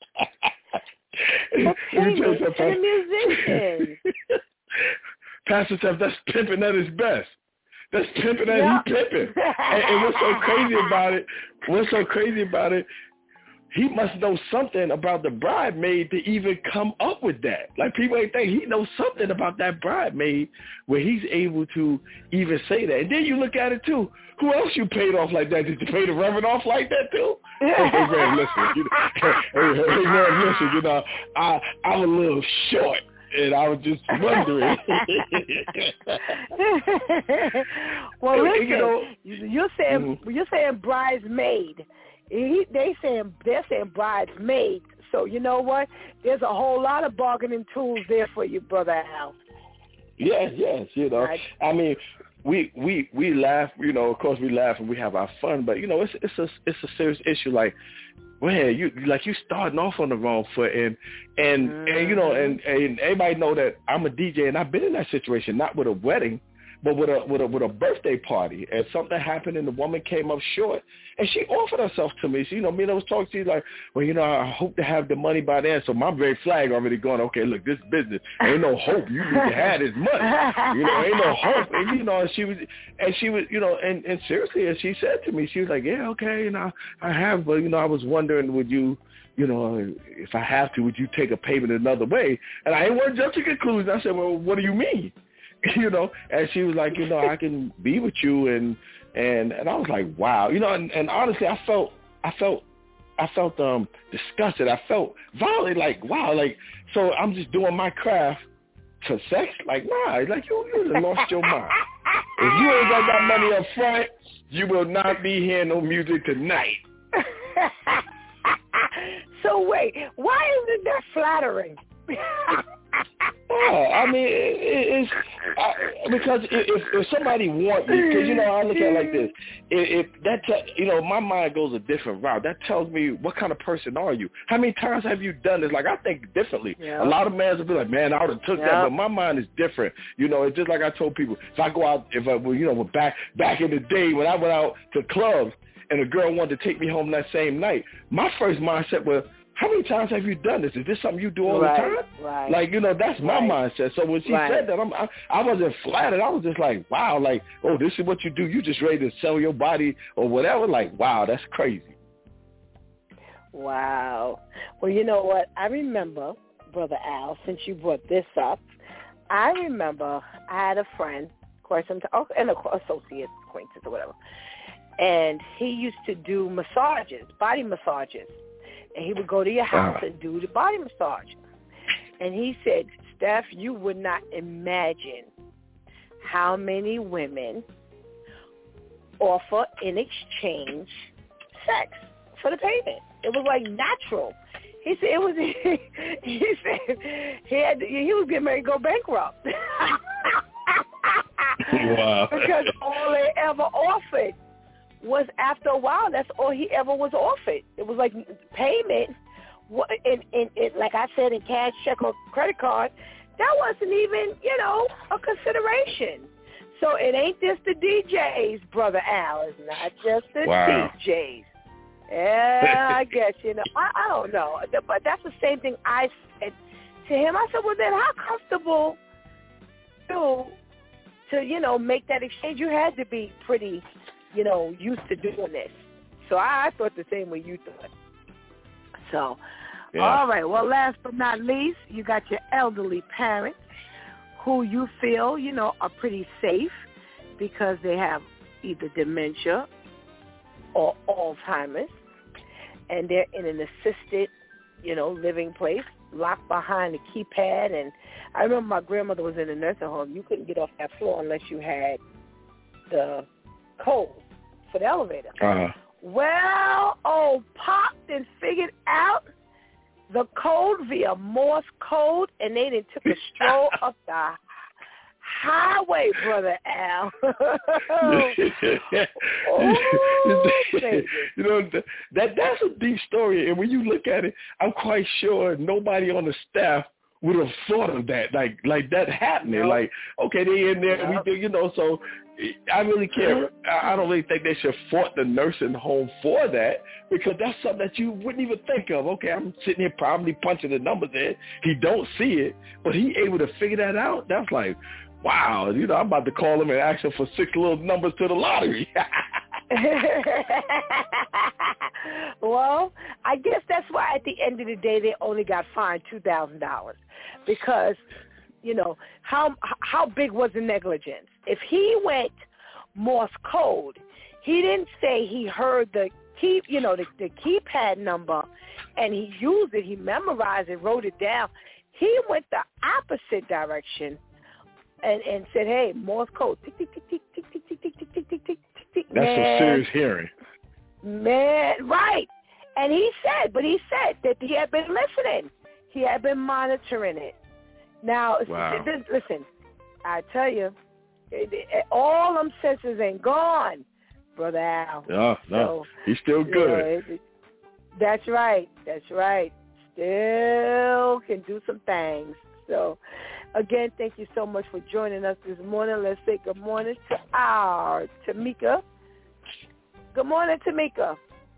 For payment to the musician. Pastor Steph, that's pimping at his best. That's pimping at yep. he pimping. and, and what's so crazy about it, what's so crazy about it, he must know something about the bridesmaid to even come up with that. Like, people ain't think he knows something about that bridesmaid where he's able to even say that. And then you look at it, too. Who else you paid off like that? Did you pay the Reverend off like that, too? hey, hey, man, listen. You know, hey, hey, man, listen, you know, I, I'm a little short. And I was just wondering. well, listen, you know, you're saying mm-hmm. you're saying bridesmaid. He, they saying they're saying bridesmaid. So you know what? There's a whole lot of bargaining tools there for you, Brother Al. Yes, yes. You know, right. I mean, we we we laugh. You know, of course we laugh and we have our fun. But you know, it's it's a it's a serious issue. Like, well, you like you starting off on the wrong foot, and and mm-hmm. and you know, and and everybody know that I'm a D J, and I've been in that situation, not with a wedding, but with a with a with a birthday party, and something happened, and the woman came up short, and she offered herself to me. So, you know, me and I was talking. She's like, well, you know, I hope to have the money by then. So my red flag already going. Okay, look, this business ain't no hope. You need to have this money. You know, ain't no hope. And you know, and she was, and she was, you know, and and seriously, as she said to me, she was like, yeah, okay, and I I have, but you know, I was wondering, would you, you know, if I have to, would you take a payment another way? And I didn't want to jump to conclusions. I said, well, what do you mean? You know, and she was like, you know, I can be with you, and and and I was like, wow, you know, and, and honestly, I felt I felt I felt um disgusted. I felt violated. Like wow, like so I'm just doing my craft to sex. Like nah, like you you done lost your mind. If you ain't got that money up front, you will not be hearing no music tonight. So wait, why isn't that flattering? Oh, I mean, it, it's I, because if, if somebody want me, because you know, I look at it like this. If, if that, te- you know, my mind goes a different route. That tells me what kind of person are you? How many times have you done this? Like I think differently. Yep. A lot of men will be like, man, I would have took yep. that, but my mind is different. You know, it's just like I told people. If I go out, if I, well, you know, back back in the day when I went out to clubs and a girl wanted to take me home that same night, my first mindset was, how many times have you done this? Is this something you do all right, the time? Right. Like, you know, that's my right. mindset. So when she right. said that, I'm, I, I wasn't flattered. I was just like, wow, like, oh, this is what you do. You just ready to sell your body or whatever. Like, wow, that's crazy. Wow. Well, you know what? I remember, Brother Al, since you brought this up, I remember I had a friend, of course, an associate, acquaintance or whatever, and he used to do massages, body massages. And he would go to your house uh-huh. and do the body massage. And he said, Steph, you would not imagine how many women offer in exchange sex for the payment. It was like natural. He said it was. He said he had. He was getting ready to go bankrupt. Wow. Because all they ever offered was, after a while, that's all he ever was offered. It was like payment, in, in, in, like I said, in cash, check, or credit card. That wasn't even, you know, a consideration. So it ain't just the D Js, Brother Al. It's not just the wow. D Js. Yeah, I guess, you know. I, I don't know. But that's the same thing I said to him. I said, well, then how comfortable to, to you know, make that exchange? You had to be pretty, you know, used to doing this. So I, I thought the same way you thought. So, yeah. All right. Well, last but not least, you got your elderly parents who you feel, you know, are pretty safe because they have either dementia or Alzheimer's, and they're in an assisted, you know, living place, locked behind a keypad. And I remember my grandmother was in a nursing home. You couldn't get off that floor unless you had the code for the elevator. Uh-huh. Well, old Pop then figured out the code via Morse code, and they then took a stroll up the highway, Brother Al. Oh, you know, that that's a deep story, and when you look at it, I'm quite sure nobody on the staff would have thought of that, like like that happening. Yep. Like, okay, they in there, yep. we do, you know. So I really can't. I don't really think they should fault the nursing home for that, because that's something that you wouldn't even think of. Okay, I'm sitting here probably punching the numbers in. He don't see it, but he able to figure that out. That's like, wow. You know, I'm about to call him and ask him for six little numbers to the lottery. Well, I guess that's why at the end of the day they only got fined two thousand dollars, because, you know, how how big was the negligence? If he went Morse code, he didn't say he heard the key, you know, the, the keypad number, and he used it, he memorized it, wrote it down. He went the opposite direction and and said, hey, Morse code, tick tick tick tick tick tick tick tick tick tick tick tick tick. That's a serious hearing. Man, right. And he said, but he said that he had been listening. He had been monitoring it. Now, wow. listen, I tell you, it, it, all them senses ain't gone, Brother Al. No, no, so, he's still good. Yeah, it, it, that's right. That's right. Still can do some things. So, again, thank you so much for joining us this morning. Let's say good morning to our Tamika. Good morning, Tamika.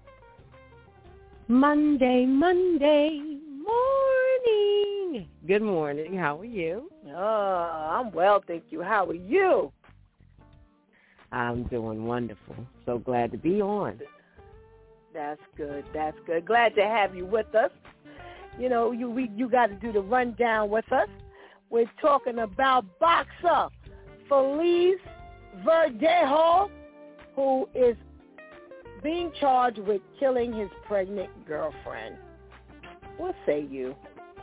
Monday, Monday morning. Good morning. How are you? Oh, I'm well, thank you. How are you? I'm doing wonderful. So glad to be on. That's good. That's good. Glad to have you with us. You know, you we, you got to do the rundown with us. We're talking about boxer Felice Verdejo, who is being charged with killing his pregnant girlfriend. What say you?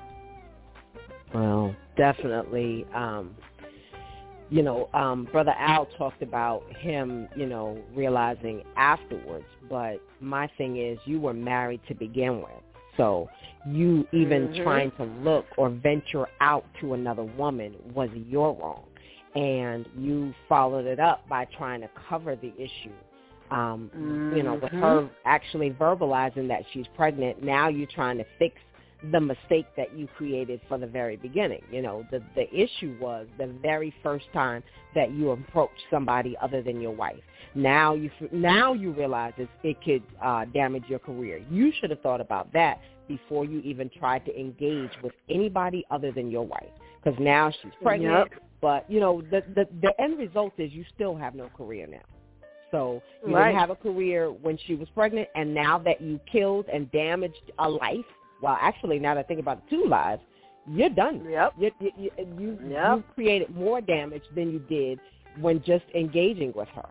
Well, definitely, um, you know, um, Brother Al talked about him, you know, realizing afterwards. But my thing is, you were married to begin with. So you even mm-hmm. trying to look or venture out to another woman was your wrong. And you followed it up by trying to cover the issue. Um, mm-hmm. You know, with her actually verbalizing that she's pregnant, now you're trying to fix the mistake that you created from the very beginning. You know, the the issue was the very first time that you approached somebody other than your wife. Now you now you realize it, it could uh, damage your career. You should have thought about that before you even tried to engage with anybody other than your wife. Because now she's pregnant, yep. but, you know, the, the, the end result is you still have no career now. So you right. didn't have a career when she was pregnant, and now that you killed and damaged a life, well, actually, now that I think about it, two lives, you're done. Yep. You, you, you, you, yep. you created more damage than you did when just engaging with her.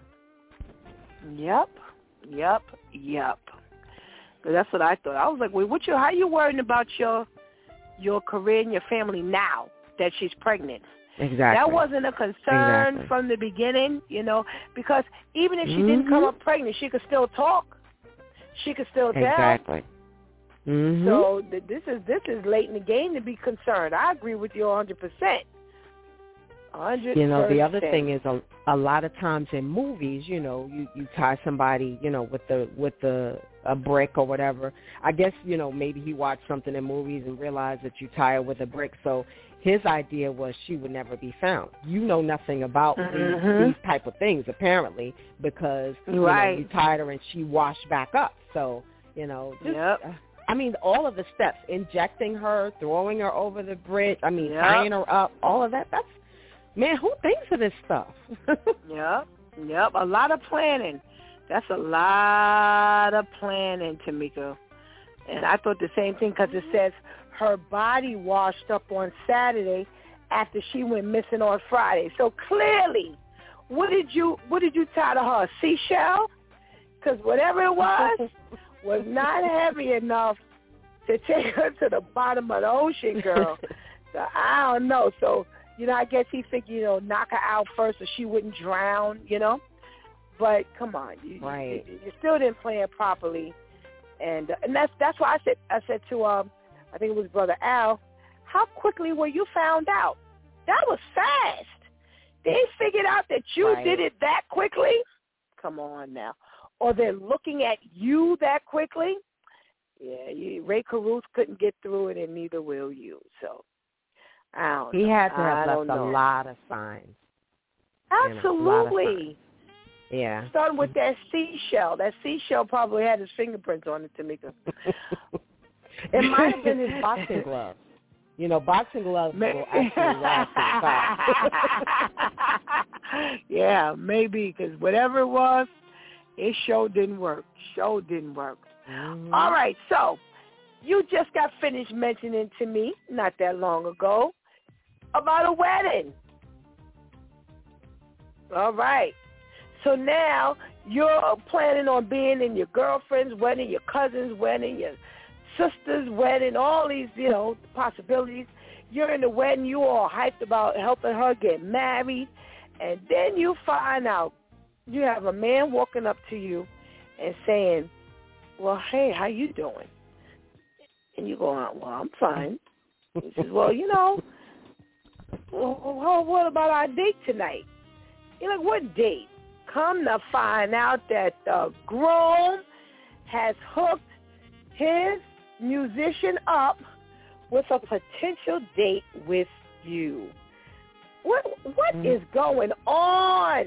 Yep, yep, yep. That's what I thought. I was like, "Wait, what you? How you worrying about your your career and your family now that she's pregnant?" Exactly. That wasn't a concern exactly. from the beginning, you know, because even if she mm-hmm. didn't come up pregnant, she could still talk. She could still tell. Exactly. Mm-hmm. So th- this is this is late in the game to be concerned. I agree with you one hundred percent. one hundred percent. You know, the other thing is a, a lot of times in movies, you know, you, you tie somebody, you know, with the with the a brick or whatever. I guess, you know, maybe he watched something in movies and realized that you tie her with a brick. So his idea was she would never be found. You know nothing about mm-hmm. these, these type of things, apparently, because you, right. know, you tied her and she washed back up. So, you know, just, yep. uh, I mean, all of the steps, injecting her, throwing her over the bridge, I mean, yep. tying her up, all of that, that's, man, who thinks of this stuff? Yep, yep, a lot of planning. That's a lot of planning, Tamika. And I thought the same thing because it says her body washed up on Saturday after she went missing on Friday. So clearly, what did you what did you tie to her? A seashell? Because whatever it was was not heavy enough to take her to the bottom of the ocean, girl. So I don't know. So, you know, I guess he figured, you know, knock her out first so she wouldn't drown, you know. But come on, you, right. you, you still didn't plan it properly, and uh, and that's that's why I said I said to um I think it was Brother Al, how quickly were you found out? That was fast. They figured out that you right. did it that quickly. Come on now, or they're looking at you that quickly. Yeah, you, Ray Caruth couldn't get through it, and neither will you. So I don't. He know. had to have I left a know. lot of signs. Absolutely. Yeah. Starting with that seashell. That seashell probably had his fingerprints on it, Tamika. It might have been his boxing gloves. You know, boxing gloves will actually last in time. Yeah, maybe, because whatever it was, it sure didn't work. Sure didn't work. Mm-hmm. All right, so you just got finished mentioning to me not that long ago about a wedding. All right. So now you're planning on being in your girlfriend's wedding, your cousin's wedding, your sister's wedding, all these, you know, possibilities. You're in the wedding. You all hyped about helping her get married. And then you find out you have a man walking up to you and saying, well, hey, how you doing? And you go, well, I'm fine. He says, well, you know, well, what about our date tonight? You're like, what date? Come to find out that the groom has hooked his musician up with a potential date with you. What what mm. is going on?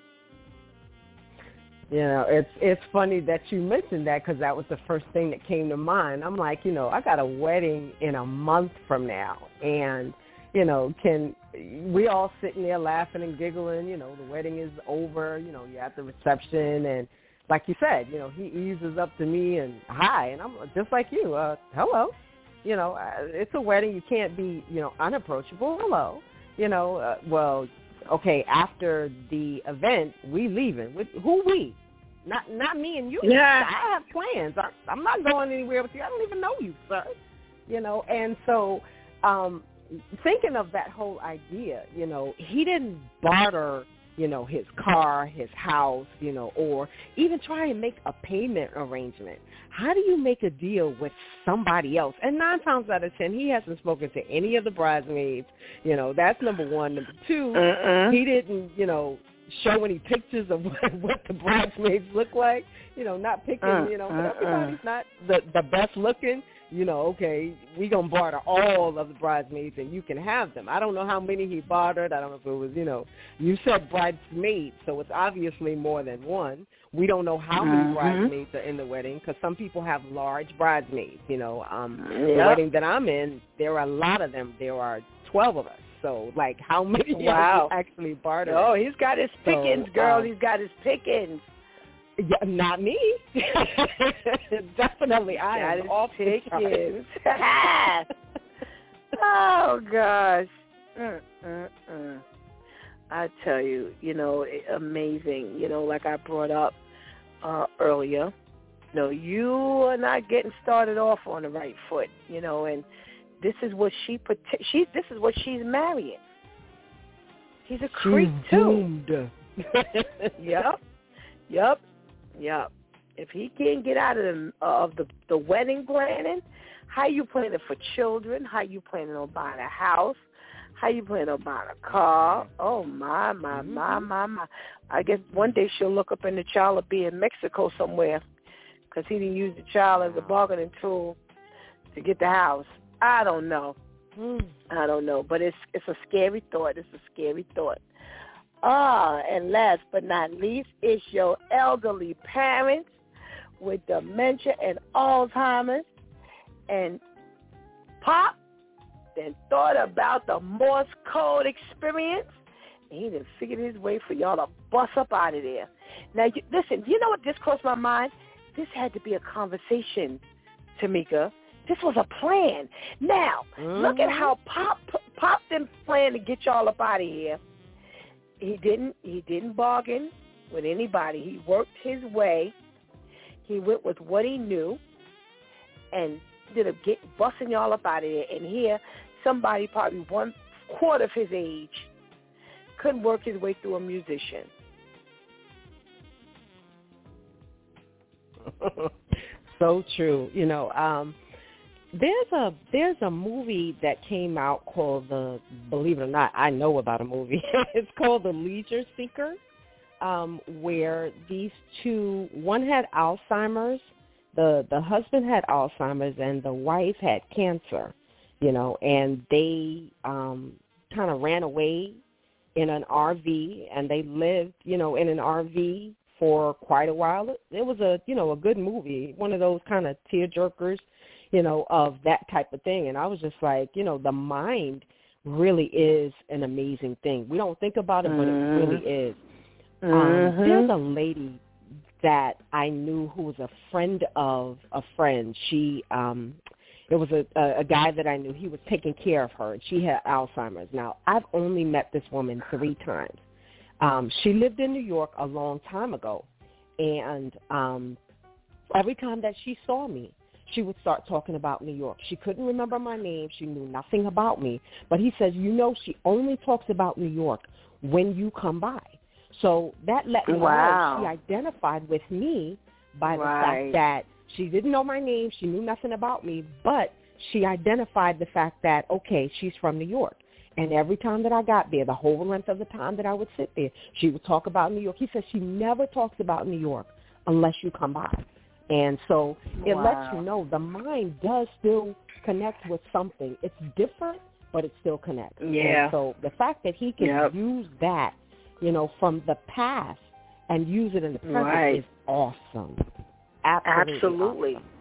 You know, it's it's funny that you mentioned that because that was the first thing that came to mind. I'm like, you know, I got a wedding in a month from now, and you know, can we all sitting there laughing and giggling? You know, the wedding is over. You know, you're at the reception, and like you said, you know, he eases up to me and hi, and I'm just like you. Uh, hello, you know, uh, it's a wedding. You can't be, you know, unapproachable. Hello, you know. Uh, well, okay. After the event, we leaving. With who we? Not not me and you. Yeah. I have plans. I, I'm not going anywhere with you. I don't even know you, sir. You know, and so um, thinking of that whole idea, you know, he didn't barter, you know, his car, his house, you know, or even try and make a payment arrangement. How do you make a deal with somebody else? And nine times out of ten, he hasn't spoken to any of the bridesmaids. You know, that's number one. Number two, uh-uh. he didn't, you know, show any pictures of what, what the bridesmaids look like. You know, not picking, uh, you know, but everybody's not the, the best looking. You know, okay, we going to barter all of the bridesmaids and you can have them. I don't know how many he bartered. I don't know if it was, you know, you said bridesmaids, so it's obviously more than one. We don't know how many mm-hmm. bridesmaids are in the wedding because some people have large bridesmaids. You know, um, yep. the wedding that I'm in, there are a lot of them. There are twelve of us. So, like, how many wow. have you actually bartered? Oh, he's got his pickings, so, girl. Um, he's got his pickings. Yeah, not me. Definitely, I got am off pickings. Oh gosh, uh, uh, uh. I tell you, you know, amazing. You know, like I brought up uh, earlier. You know, you are not getting started off on the right foot. You know, and this is what she she. This is what she's marrying. He's a creep too. Yep. Yep. Yep. If he can't get out of the uh, of the, the wedding planning, how you planning for children? How you planning on buying a house? How you planning on buying a car? Oh my my mm-hmm. my my my! I guess one day she'll look up and the child will be in Mexico somewhere because he didn't use the child as a bargaining tool to get the house. I don't know. Mm. I don't know, but it's it's a scary thought. It's a scary thought. Ah, and last but not least, it's your elderly parents with dementia and Alzheimer's. And Pop then thought about the Morse code experience, and he done figured his way for y'all to bust up out of there. Now, you, listen, you know what just crossed my mind? This had to be a conversation, Tamika. This was a plan. Now, mm-hmm. look at how Pop Pop didn't plan to get y'all up out of here. He didn't. He didn't bargain with anybody. He worked his way. He went with what he knew, and ended up get busting y'all up out of there. And here, somebody probably one quarter of his age couldn't work his way through a musician. So true. You know, um, there's a there's a movie that came out called the, believe it or not, I know about a movie. It's called The Leisure Seeker, um, where these two, one had Alzheimer's, the the husband had Alzheimer's and the wife had cancer, you know, and they um, kind of ran away in an R V, and they lived, you know, in an R V for quite a while. It, it was a, you know, a good movie, one of those kind of tearjerkers, you know, of that type of thing. And I was just like, you know, the mind really is an amazing thing. We don't think about it, but it really is. Mm-hmm. Um, there's a lady that I knew who was a friend of a friend. She, um, it was a, a, a guy that I knew. He was taking care of her, and she had Alzheimer's. Now, I've only met this woman three times. Um, she lived in New York a long time ago, and um, every time that she saw me, she would start talking about New York. She couldn't remember my name. She knew nothing about me. But he says, you know, she only talks about New York when you come by. So that let me wow. know she identified with me by the right. fact that she didn't know my name. She knew nothing about me, but she identified the fact that, okay, she's from New York. And every time that I got there, the whole length of the time that I would sit there, she would talk about New York. He says she never talks about New York unless you come by. And so it wow. lets you know the mind does still connect with something. It's different, but it still connects. Yeah. And so the fact that he can yep. use that, you know, from the past and use it in the present right. is awesome. Absolutely. Absolutely. Awesome.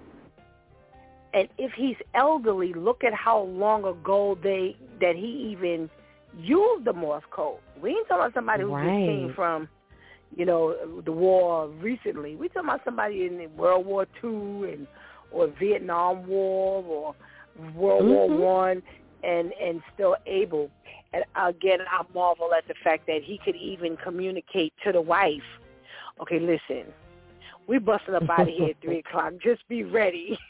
And if he's elderly, look at how long ago they that he even used the Morse code. We ain't talking about somebody who right. just came from, you know, the war recently. We talking about somebody in World War Two and or Vietnam War or World mm-hmm. War One, and and still able. And again, I marvel at the fact that he could even communicate to the wife. Okay, listen, We busting up out of here at three o'clock. Just be ready.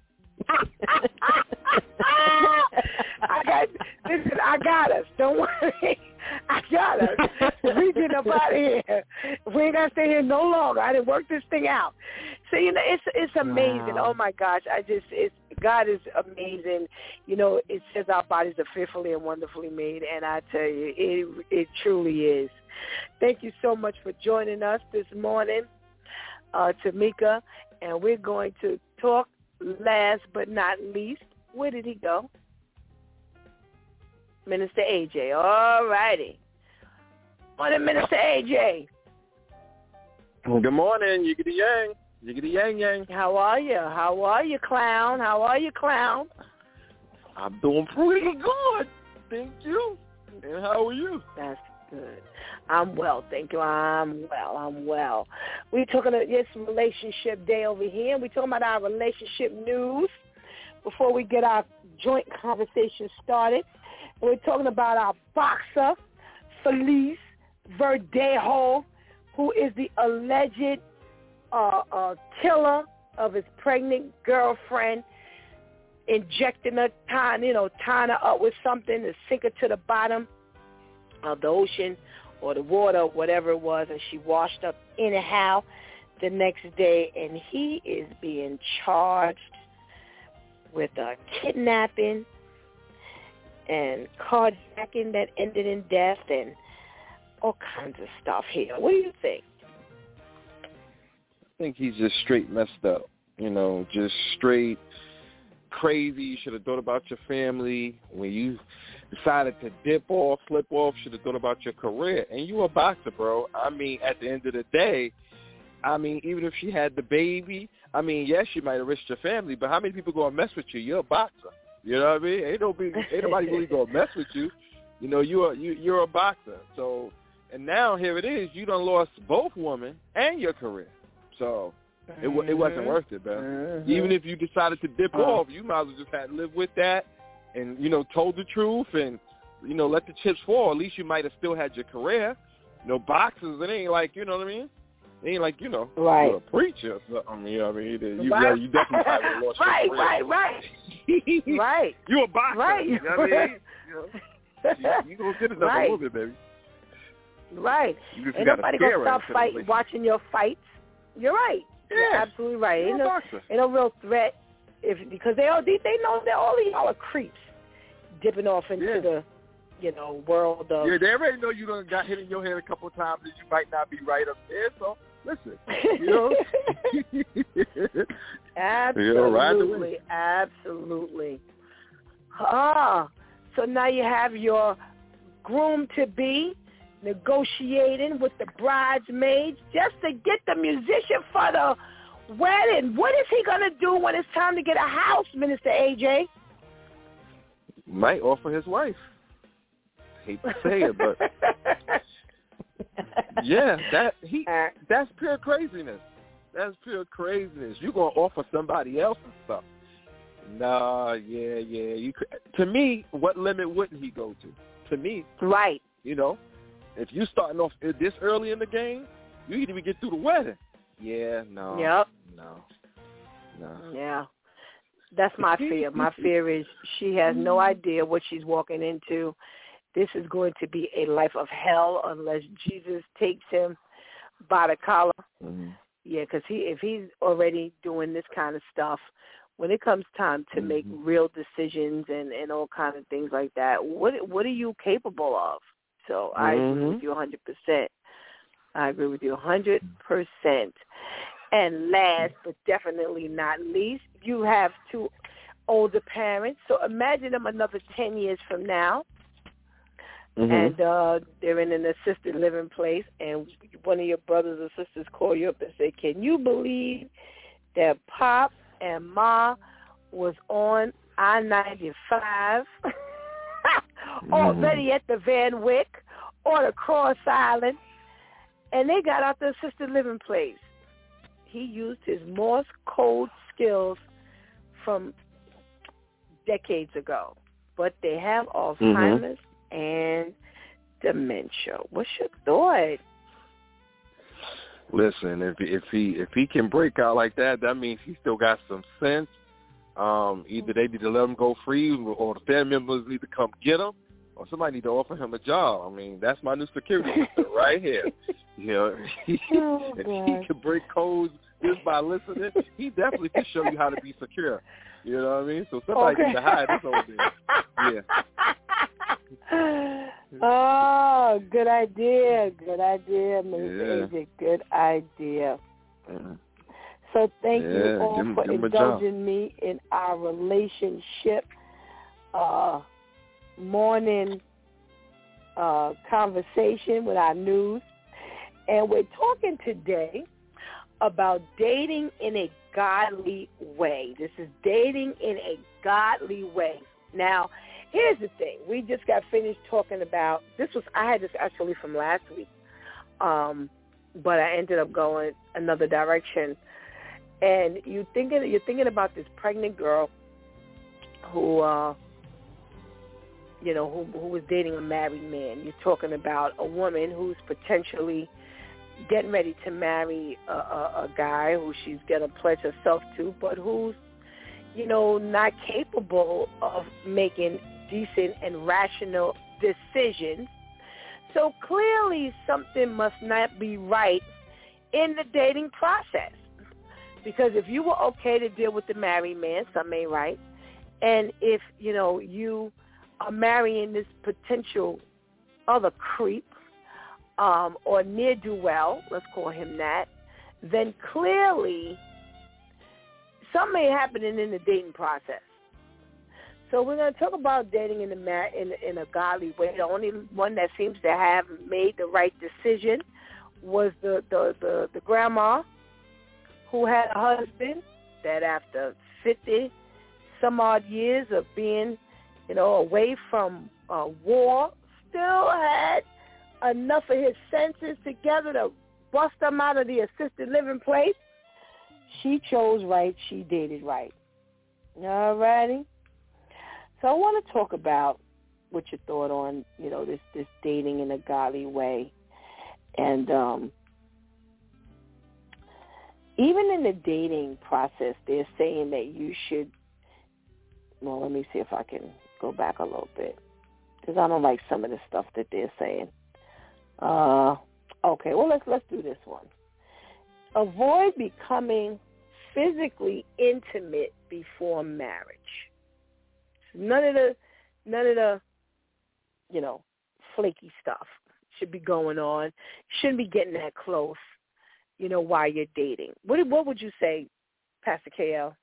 I got listen, I got us. Don't worry. I got us. We get up out of here. We ain't gotta stay here no longer. I didn't work this thing out. So you know, it's it's amazing. Wow. Oh my gosh. I just it's God is amazing. You know, it says our bodies are fearfully and wonderfully made, and I tell you, it it truly is. Thank you so much for joining us this morning, uh, Tamika, and we're going to talk last but not least. Where did he go? Minister A J. All righty. Morning, Minister A J. Good morning, yiggity yang, yiggity yang yang. How are you? How are you, clown? How are you, clown? I'm doing pretty good, thank you. And how are you? That's good. I'm well, thank you. I'm well. I'm well. We're talking about this relationship day over here. We're talking about our relationship news before we get our joint conversation started. We're talking about our boxer, Felice Verdejo, who is the alleged uh, uh, killer of his pregnant girlfriend, injecting her, tying, you know, tying her up with something to sink her to the bottom of the ocean or the water, whatever it was, and she washed up anyhow the next day, and he is being charged with uh, kidnapping and carjacking that ended in death and all kinds of stuff here. What do you think? I think he's just straight messed up, you know, just straight crazy. You should have thought about your family. When you decided to dip off, flip off, should have thought about your career. And you a boxer, bro. I mean, at the end of the day, I mean, even if she had the baby, I mean, yes, she might have risked your family, but how many people going to mess with you? You're a boxer. You know what I mean? Ain't, no big, ain't nobody really going to mess with you. You know, you're, you, you're a boxer. So, and now here it is. You done lost both women and your career. So it, mm-hmm. it wasn't worth it, man. Mm-hmm. Even if you decided to dip oh. off, you might as well just had to live with that and, you know, told the truth and, you know, let the chips fall. At least you might have still had your career. You know, boxers, it ain't like, you know what I mean? It ain't like, you know, right. you're a preacher or something. You know what I mean? You, right. you definitely probably would have lost right, your career. Right, right, right. right. You a boxer. Right. You know what I mean? You, know, you, you gonna get another right. woman, baby. Right. You just ain't got nobody gonna stop fighting, watching your fights. You're right. Yeah. You're absolutely right. You're ain't, a no, boxer. ain't no real threat if because they all they, they know that all of y'all are creeps dipping off into yeah. the you know world of yeah. They already know you done got hit in your head a couple of times and you might not be right up there. So listen, you know. Absolutely, you know, absolutely. Ah, so now you have your groom to be negotiating with the bridesmaids just to get the musician for the wedding. What is he gonna do when it's time to get a house, Minister A J? Might offer his wife. Hate to say it, but yeah, that he that's pure craziness. That's pure craziness. You're gonna offer somebody else and stuff. Nah, yeah, yeah. You could, to me, what limit wouldn't he go to? To me, right? You know, if you starting off this early in the game, you need to get through the wedding. Yeah, no. Yep. No. No. Yeah. That's my fear. My fear is she has no idea what she's walking into. This is going to be a life of hell unless Jesus takes him by the collar. Mm-hmm. Yeah, because he, if he's already doing this kind of stuff, when it comes time to mm-hmm. make real decisions and, and all kinds of things like that, what what are you capable of? So I mm-hmm. agree with you one hundred percent. I agree with you one hundred percent. And last but definitely not least, you have two older parents. So imagine them another ten years from now. Mm-hmm. And uh, they're in an assisted living place, and one of your brothers or sisters call you up and say, can you believe that Pop and Ma was on I ninety-five mm-hmm. already at the Van Wyck or the Cross Island, and they got out the assisted living place? He used his Morse code skills from decades ago, but they have Alzheimer's mm-hmm. and dementia. What's your thought? Listen, if if he if he can break out like that, that means he still got some sense. Um, either they need to let him go free, or the family members need to come get him, or somebody need to offer him a job. I mean, that's my new security officer right here. You know, he, oh, if he can break codes just by listening, he definitely can show you how to be secure. You know what I mean? So somebody okay. needs to hide this over there. Yeah. Oh, good idea. Good idea, Mister Yeah. A J. Good idea. Uh, So thank yeah, you all give him, for give him indulging me in our relationship uh, morning uh, conversation with our news. And we're talking today about dating in a godly way. This is dating in a godly way. Now, here's the thing. We just got finished talking about, this was, I had this actually from last week, um, but I ended up going another direction. And you thinking, you're thinking about this pregnant girl who, uh, you know, who, who was dating a married man. You're talking about a woman who's potentially getting ready to marry a, a, a guy who she's going to pledge herself to, but who's, you know, not capable of making decent and rational decisions. So clearly something must not be right in the dating process. Because if you were okay to deal with the married man, something ain't right. And if, you know, you are marrying this potential other creep um, or ne'er-do-well, let's call him that, then clearly something ain't happening in the dating process. So we're going to talk about dating in, the mar- in, in a godly way. The only one that seems to have made the right decision was the, the, the, the grandma who had a husband that after fifty some odd years of being, you know, away from uh, war, still had enough of his senses together to bust him out of the assisted living place. She chose right. She dated right. All righty. So I want to talk about what you thought on, you know, this, this dating in a godly way. And um, even in the dating process, they're saying that you should, well, let me see if I can go back a little bit, because I don't like some of the stuff that they're saying. Uh, okay, well, let's let's do this one. Avoid becoming physically intimate before marriage. None of the, none of the, you know, flaky stuff should be going on. Shouldn't be getting that close, you know, while you're dating. What what would you say, Pastor K L?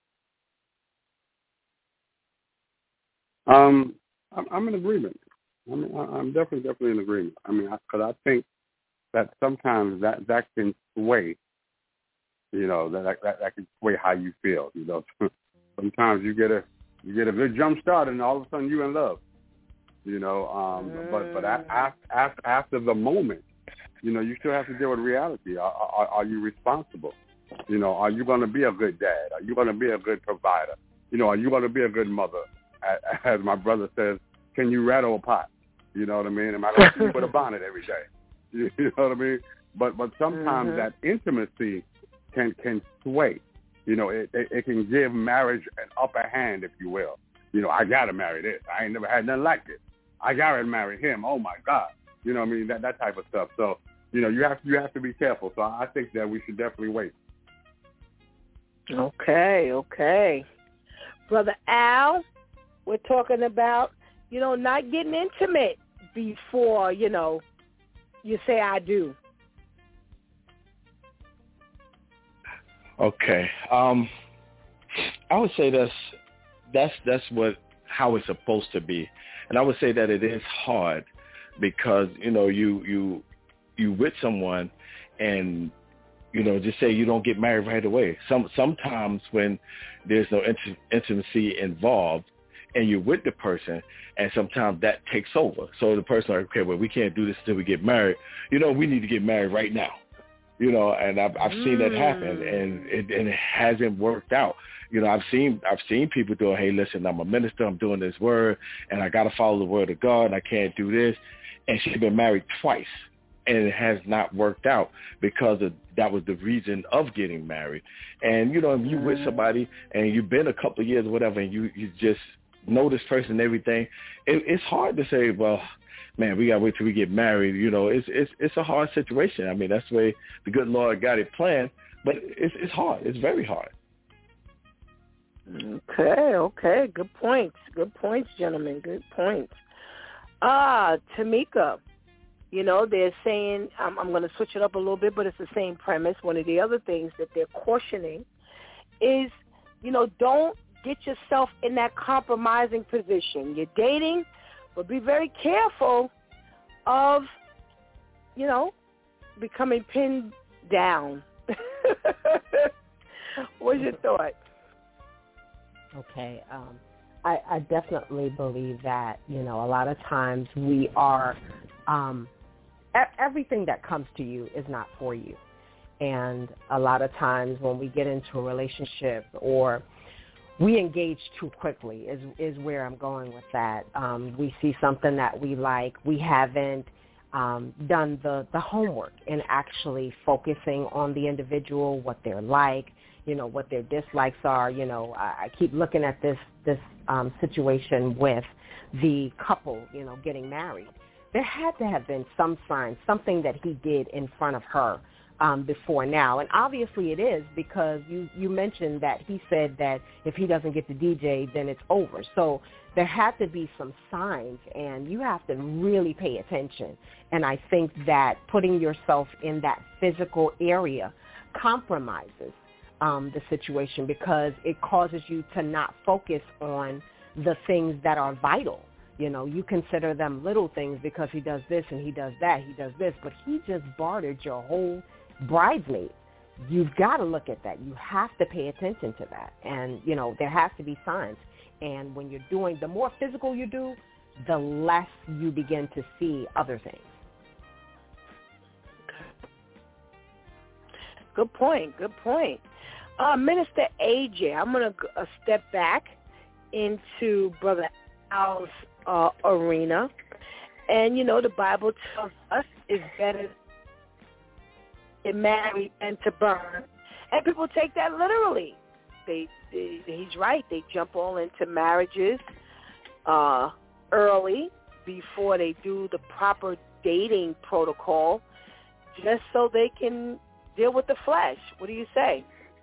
Um, I'm, I'm in agreement. I mean, I'm definitely, definitely in agreement. I mean, because I, I think that sometimes that, that can sway, you know, that, that that can sway how you feel. You know, sometimes you get a you get a good jump start, and all of a sudden you're in love. You know, um, mm. but but after, after after the moment, you know, you still have to deal with reality. Are, are, are you responsible? You know, are you going to be a good dad? Are you going to be a good provider? You know, are you going to be a good mother? As my brother says, can you rattle a pot? You know what I mean? Am I going to sleep with a bonnet every day? You know what I mean? But but sometimes mm-hmm. that intimacy can can sway. You know, it, it it can give marriage an upper hand, if you will. You know, I got to marry this. I ain't never had nothing like this. I got to marry him. Oh my God. You know what I mean? That that type of stuff. So, you know, you have you have to be careful. So I think that we should definitely wait. Okay, okay. Brother Al, we're talking about, you know, not getting intimate before, you know, you say I do. Okay. Um, I would say that's that's that's what how it's supposed to be. And I would say that it is hard because, you know, you you you with someone and, you know, just say you don't get married right away. Some sometimes when there's no int- intimacy involved and you're with the person, and sometimes that takes over. So the person like, okay, well, we can't do this until we get married. You know, we need to get married right now. You know, and I've I've seen that happen, and it and it hasn't worked out. You know, I've seen I've seen people do, hey, listen, I'm a minister, I'm doing this word, and I got to follow the word of God, and I can't do this. And she's been married twice, and it has not worked out because of, that was the reason of getting married. And, you know, if you with somebody and you've been a couple of years or whatever and you, you just know this person and everything, it, it's hard to say, well, man, we got to wait till we get married. You know, it's it's it's a hard situation. I mean, that's the way the good Lord got it planned, but it's it's hard. It's very hard. Okay, okay. Good points. Good points, gentlemen. Good points. Ah, Tamika, you know, they're saying, I'm, I'm going to switch it up a little bit, but it's the same premise. One of the other things that they're cautioning is, you know, don't get yourself in that compromising position. You're dating, but be very careful of, you know, becoming pinned down. What's your thought? Okay. Um, I, I definitely believe that, you know, a lot of times we are, um, e- everything that comes to you is not for you. And a lot of times when we get into a relationship or we engage too quickly is, is where I'm going with that. Um, we see something that we like. We haven't um, done the, the homework in actually focusing on the individual, what they're like, you know, what their dislikes are. You know, I, I keep looking at this this um, situation with the couple, you know, getting married. There had to have been some sign, something that he did in front of her um, before now. And obviously it is because you, you mentioned that he said that if he doesn't get the D J, then it's over. So there had to be some signs, and you have to really pay attention. And I think that putting yourself in that physical area compromises Um, the situation because it causes you to not focus on the things that are vital. You know, you consider them little things because he does this and he does that, he does this, but he just bartered your whole bridesmaid. You've got to look at that. You have to pay attention to that. And, you know, there has to be signs. And when you're doing, the more physical you do, the less you begin to see other things. Good point, good point. Uh, Minister A J, I'm going to uh, step back into Brother Al's uh, arena. And, you know, the Bible tells us it's better to get married than to burn. And people take that literally. They, they He's right. They jump all into marriages uh, early before they do the proper dating protocol just so they can deal with the flesh. What do you say?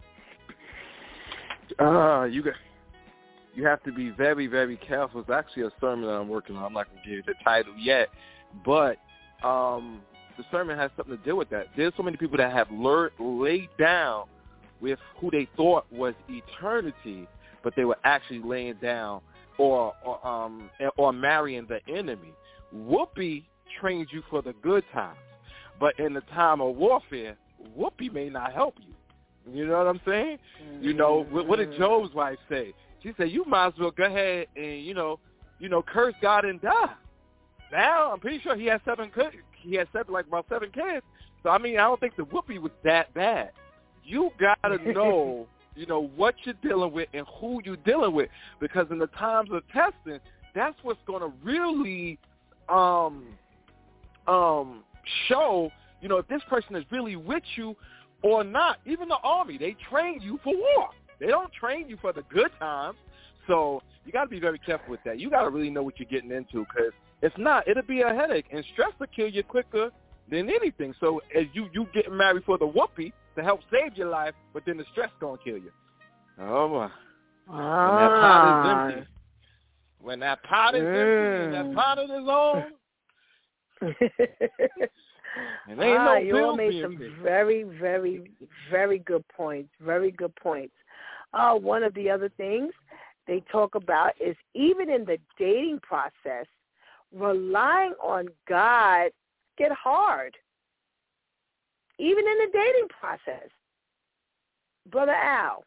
Uh, you got, you have to be very, very careful. It's actually a sermon that I'm working on. I'm not going to give you the title yet, but um, the sermon has something to do with that. There's so many people that have learned, laid down with who they thought was eternity, but they were actually laying down or or, um, or marrying the enemy. Whoopee trains you for the good times, but in the time of warfare, whoopee may not help you. You know what I'm saying? Mm-hmm. You know, what, what did Job's wife say? She said, you might as well go ahead and, you know, you know, curse God and die. Now, I'm pretty sure he has seven, he has seven, like about seven kids. So, I mean, I don't think the whoopee was that bad. You got to know, you know, what you're dealing with and who you're dealing with. Because in the times of testing, that's what's going to really um, um, show, you know, if this person is really with you or not. Even the Army, they train you for war. They don't train you for the good times. So you got to be very careful with that. You got to really know what you're getting into, because if not, it'll be a headache. And stress will kill you quicker than anything. So as you, you getting married for the whoopee to help save your life, but then the stress going to kill you. Oh, my. Ah. When that pot is empty, when that pot is mm. empty, and that pot is on, and ain't ah, no you all made being some picked. very, very, very good points. Very good points. Uh, one of the other things they talk about is even in the dating process, relying on God get hard. Even in the dating process. Brother Al.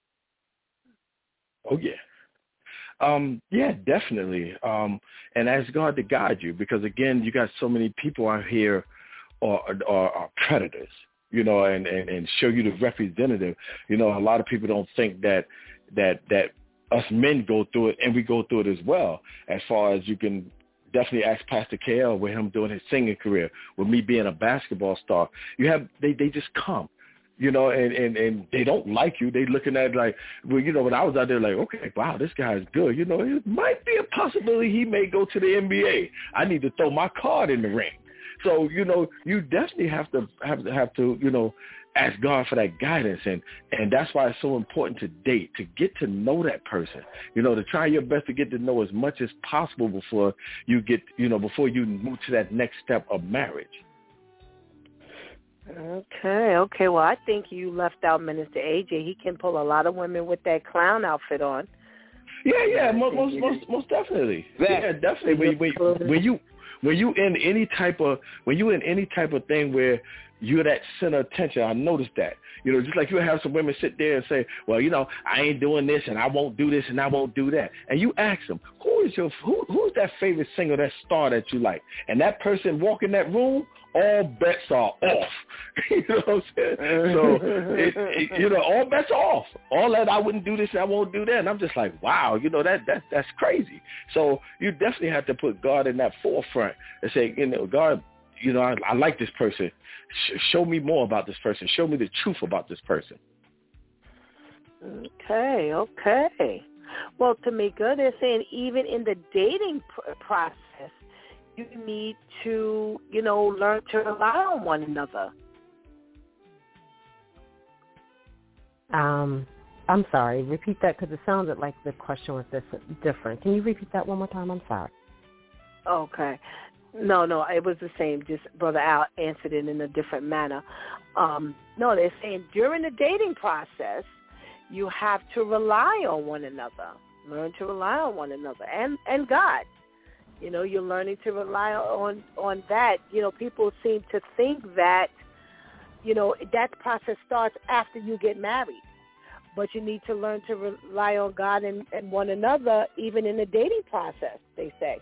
Oh, yeah. Um, yeah, definitely. Um, and ask God to guide you, because, again, you got so many people out here are, are, are predators, you know, and, and, and show you the representative. You know, a lot of people don't think that that that us men go through it, and we go through it as well, as far as you can definitely ask Pastor K L with him doing his singing career, with me being a basketball star. You have they, they just come, you know, and, and, and they don't like you. They looking at it like, well, you know, when I was out there like, okay, wow, this guy is good. You know, it might be a possibility he may go to the N B A. I need to throw my card in the ring. So, you know, you definitely have to have to, have to, you know, ask God for that guidance. And, and that's why it's so important to date, to get to know that person, you know, to try your best to get to know as much as possible before you get, you know, before you move to that next step of marriage. Okay, okay. Well, I think you left out Minister A J. He can pull a lot of women with that clown outfit on. Yeah, yeah, most most, most, most definitely. Yeah, definitely. When, when, when you when you in any type of when you in any type of thing where you're that center of attention, I noticed that. You know, just like you have some women sit there and say, well, you know, I ain't doing this and I won't do this and I won't do that. And you ask them, who is your who who's that favorite singer, that star that you like? And that person walk in that room, all bets are off. You know what I'm saying? So, it, it, you know, all bets are off. All that I wouldn't do this and I won't do that. And I'm just like, wow, you know, that, that that's crazy. So you definitely have to put God in that forefront and say, you know, God, you know, I, I like this person. Sh- show me more about this person. Show me the truth about this person. Okay, okay. Well, Tamika, they're saying even in the dating pr- process, you need to, you know, learn to rely on one another. Um, I'm sorry. Repeat that because it sounded like the question was this, different. Can you repeat that one more time? I'm sorry. Okay. No, no, it was the same. Just Brother Al answered it in a different manner. Um, no, they're saying during the dating process, you have to rely on one another. Learn to rely on one another and, and God. You know, you're learning to rely on, on that. You know, people seem to think that, you know, that process starts after you get married. But you need to learn to rely on God and, and one another even in the dating process, they say.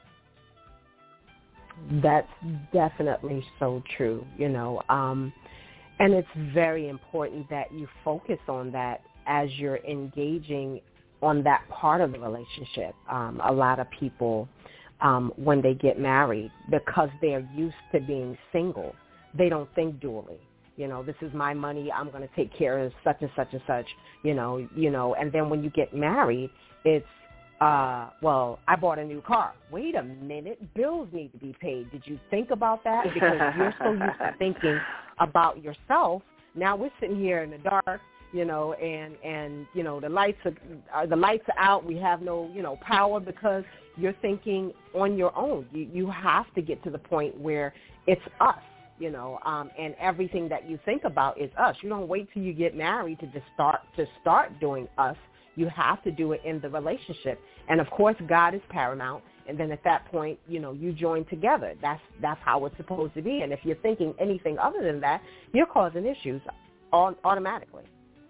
That's definitely so true, you know, um, and it's very important that you focus on that as you're engaging on that part of the relationship. Um, a lot of people, um, when they get married, because they're used to being single, they don't think dually. You know, this is my money. I'm going to take care of such and such and such, you know, you know, and then when you get married, it's, Uh, well, I bought a new car. Wait a minute. Bills need to be paid. Did you think about that? Because you're so used to thinking about yourself. Now we're sitting here in the dark, you know, and, and you know, the lights are, uh, the lights are out. We have no, you know, power because you're thinking on your own. You, you have to get to the point where it's us, you know, um, and everything that you think about is us. You don't wait till you get married to just start, to start doing us. You have to do it in the relationship. And, of course, God is paramount. And then at that point, you know, you join together. That's that's how it's supposed to be. And if you're thinking anything other than that, you're causing issues automatically.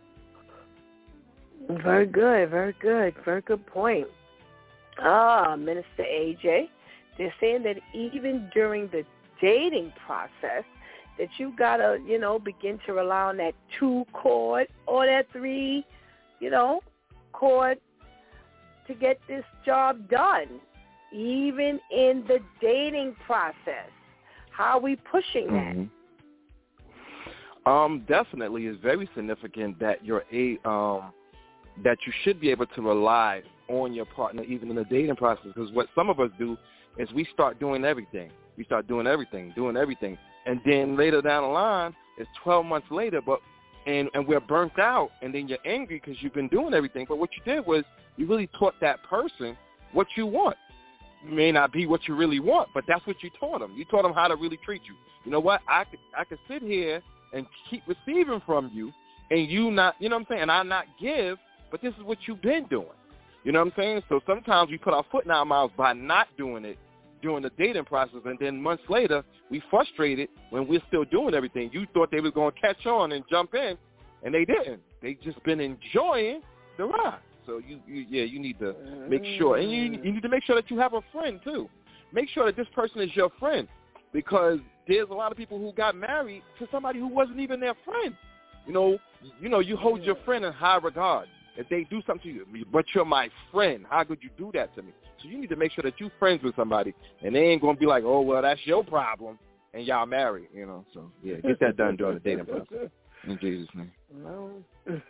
Very good, very good, very good point. Ah, Minister A J, they're saying that even during the dating process, that you got to, you know, begin to rely on that two chord or that three, you know, chord to get this job done, even in the dating process. How are we pushing that? Mm-hmm. Um, definitely, it's very significant that you're a um, that you should be able to rely on your partner even in the dating process. Because what some of us do is we start doing everything. We start doing everything, doing everything, and then later down the line, it's twelve months later, but And, and we're burnt out, and then you're angry because you've been doing everything. But what you did was you really taught that person what you want. It may not be what you really want, but that's what you taught them. You taught them how to really treat you. You know what? I could, I could sit here and keep receiving from you, and you not, you know what I'm saying, and I not give, but this is what you've been doing. You know what I'm saying? So sometimes we put our foot in our mouths by not doing it during the dating process, and then months later, we frustrated when we're still doing everything. You thought they were going to catch on and jump in, and they didn't. They just been enjoying the ride. So, you, you yeah, you need to make sure. And you, you need to make sure that you have a friend, too. Make sure that this person is your friend, because there's a lot of people who got married to somebody who wasn't even their friend. You know, you know, you hold your friend in high regard. if they do something to you, but you're my friend, how could you do that to me? So you need to make sure that you're friends with somebody, and they ain't going to be like, oh, well, that's your problem, and y'all married, you know. So, yeah, get that done during the dating process. In Jesus' name. No.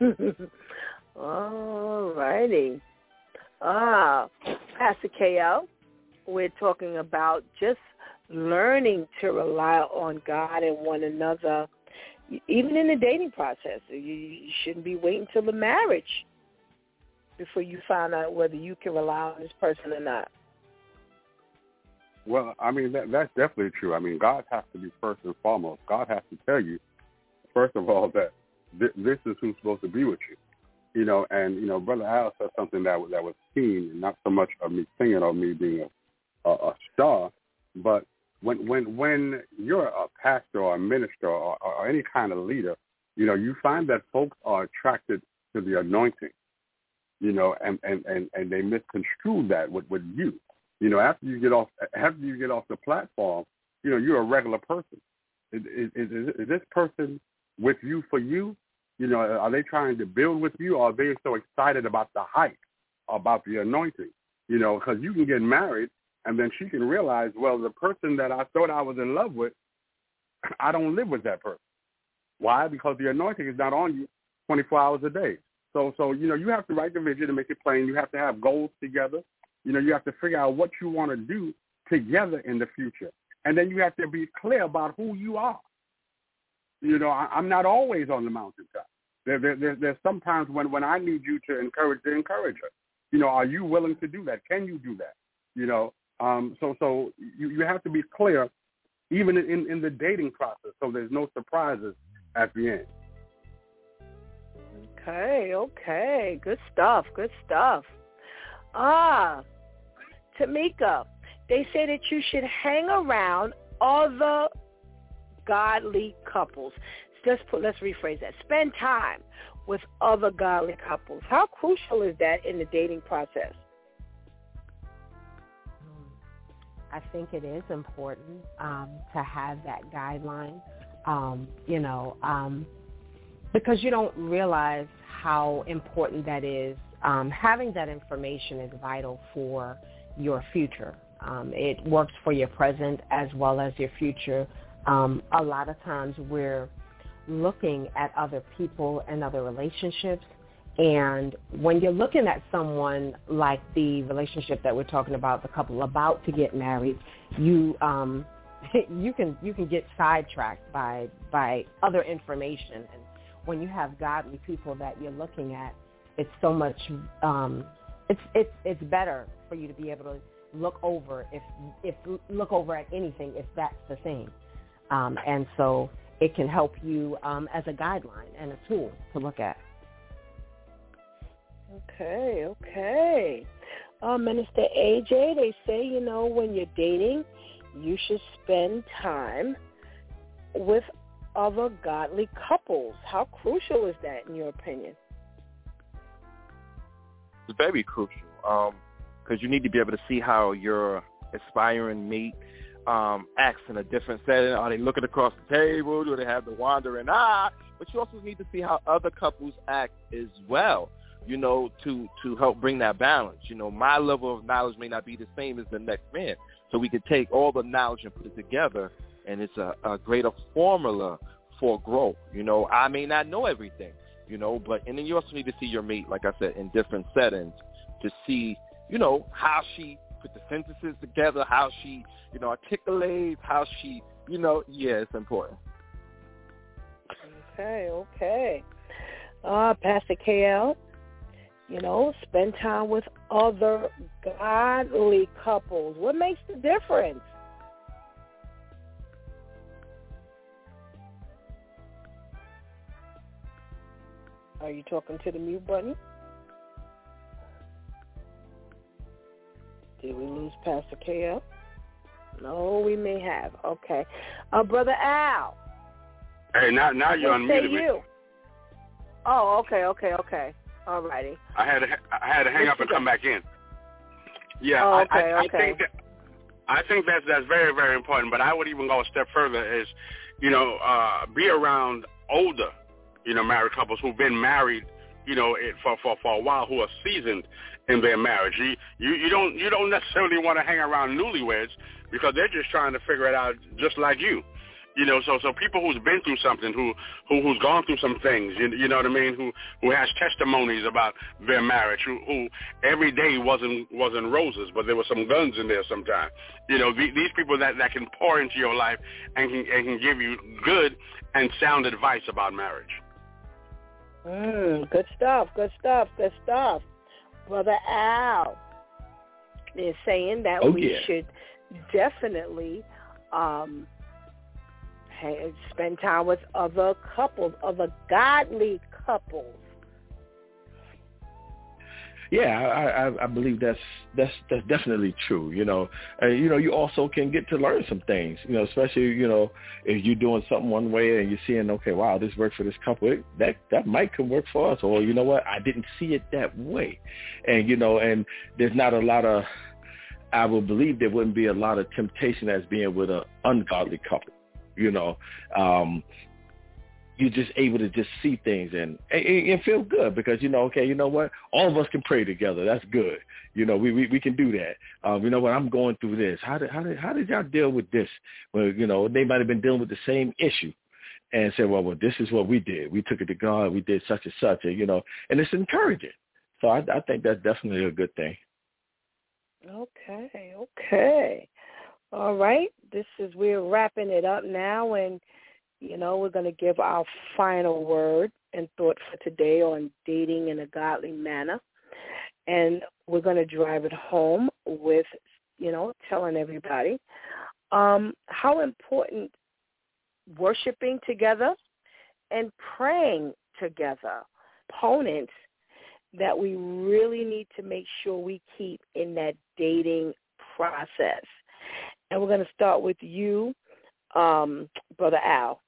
All righty. Ah, Pastor K L, we're talking about just learning to rely on God and one another, even in the dating process. You, you shouldn't be waiting till the marriage before you find out whether you can rely on this person or not. Well, I mean, that, that's definitely true. I mean, God has to be first and foremost. God has to tell you, first of all, that th- this is who's supposed to be with you. You know, and, you know, Brother Al said something that, that was keen, not so much of me singing or me being a, a, a star, but when when when you're a pastor or a minister or, or any kind of leader, you know, you find that folks are attracted to the anointing, you know, and, and, and, and they misconstrue that with, with you. You know, after you get off after you get off the platform, you know, you're a regular person. Is, is, is, is this person with you for you? You know, are they trying to build with you, or are they so excited about the hype, about the anointing? You know, because you can get married, and then she can realize, well, the person that I thought I was in love with, I don't live with that person. Why? Because the anointing is not on you twenty-four hours a day. So, so you know, you have to write the vision and make it plain. You have to have goals together. You know, you have to figure out what you want to do together in the future. And then you have to be clear about who you are. You know, I, I'm not always on the mountaintop. There, there, there, there's sometimes when, when I need you to encourage to encourage her. You know, are you willing to do that? Can you do that? You know, um, so so you, you have to be clear even in, in the dating process so there's no surprises at the end. Okay, okay. Good stuff, good stuff. Ah, Tamika, they say that you should hang around other godly couples. Let's put, let's rephrase that. Spend time with other godly couples. How crucial is that in the dating process? I think it is important um, to have that guideline, um, you know, um, because you don't realize how important that is. Um, having that information is vital for your future. Um, it works for your present as well as your future. Um, a lot of times we're looking at other people and other relationships, and when you're looking at someone like the relationship that we're talking about, the couple about to get married, you um, you can you can get sidetracked by by other information. And when you have godly people that you're looking at, it's so much um, it's it's it's better for you to be able to look over if if look over at anything if that's the same, um, and so it can help you um, as a guideline and a tool to look at. Okay, okay. Uh, Minister A J, they say, you know, when you're dating, you should spend time with other godly couples. How crucial is that in your opinion? It's very crucial because um, you need to be able to see how your aspiring mate um, acts in a different setting. Are they looking across the table? Do they have the wandering eye? But you also need to see how other couples act as well, you know, to, to help bring that balance. You know, my level of knowledge may not be the same as the next man. So we can take all the knowledge and put it together, and it's a, a greater formula for growth. You know, I may not know everything, you know, but and then you also need to see your mate, like I said, in different settings to see, you know, how she put the sentences together, how she, you know, articulates, how she, you know, yeah, it's important. Okay, okay. Uh, Pastor K L, you know, spend time with other godly couples. What makes the difference? Are you talking to the mute button? Did we lose Pastor K L? No, we may have. Okay. Uh, Brother Al. Hey, now now you unmuted me. You. Oh, okay, okay, okay. All righty. I had to I had to hang Let's up and come back in. Yeah, oh, okay, I, I, okay. I think that, I think that's that's very very important. But I would even go a step further: is you know uh, be around older, you know, married couples who've been married you know, it, for, for for a while who are seasoned in their marriage. You you, you don't you don't necessarily want to hang around newlyweds because they're just trying to figure it out just like you. You know, so so people who's been through something, who, who who's gone through some things, you, you know what I mean, who who has testimonies about their marriage, who, who every day wasn't wasn't roses, but there were some guns in there sometimes. You know, the, these people that, that can pour into your life and can and can give you good and sound advice about marriage. Mm, good stuff, good stuff, good stuff. Brother Al is saying that oh, we yeah. should definitely um, Hey, spend time with other couples, other godly couples. Yeah, I, I, I believe that's that's that's definitely true. You know, uh, you know, you also can get to learn some things. You know, especially you know if you're doing something one way and you're seeing, okay, wow, this worked for this couple. It, that that might can work for us, or you know what, I didn't see it that way. And you know, and there's not a lot of, I would believe there wouldn't be a lot of temptation as being with an ungodly couple. You know, um, you're just able to just see things and, and and feel good because, you know, okay, you know what? All of us can pray together. That's good. You know, we we, we can do that. Um, you know what? I'm going through this. How did, how did, how did y'all deal with this? Well, you know, they might have been dealing with the same issue and said, well, well, this is what we did. We took it to God. We did such and such, and, you know, and it's encouraging. So I, I think that's definitely a good thing. Okay, okay. All right, this is, we're wrapping it up now, and, you know, we're going to give our final word and thought for today on dating in a godly manner, and we're going to drive it home with, you know, telling everybody um, how important worshiping together and praying together, components that we really need to make sure we keep in that dating process. And we're going to start with you, um, Brother Al.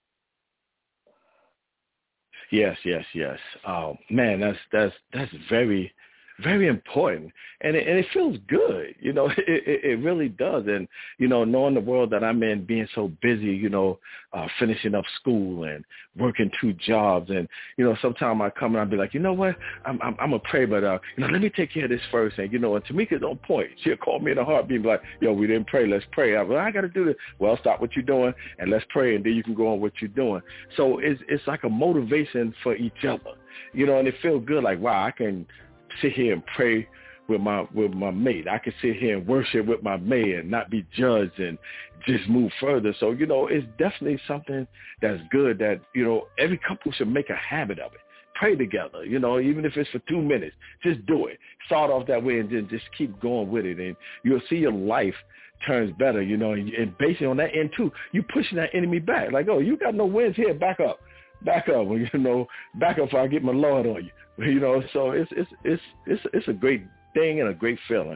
Yes, yes, yes. Oh, man, that's that's that's very, very important, and it, and it feels good. You know, it, it, it really does. And you know, knowing the world that I'm in, being so busy, you know, uh, finishing up school and working two jobs, and you know, sometimes I come and I'll be like, you know what, I'm I'm, I'm a pray, but uh, you know, let me take care of this first. And you know, and Tamika's on point. She'll call me in a heartbeat, and be like, yo, we didn't pray, let's pray. I'm like, I got to do this. Well, stop what you're doing and let's pray, and then you can go on what you're doing. So it's it's like a motivation for each other, you know, and it feels good. Like, wow, I can sit here and pray with my with my mate. I can sit here and worship with my mate and not be judged and just move further. So, you know, it's definitely something that's good that, you know, every couple should make a habit of it. Pray together, you know, even if it's for two minutes, just do it. Start off that way and then just keep going with it. And you'll see your life turns better, you know, and, and based on that end too, you pushing that enemy back. Like, oh, you got no wins here. Back up. Back up, you know, back up before I get my Lord on you. You know, so it's it's it's it's it's a great thing and a great feeling.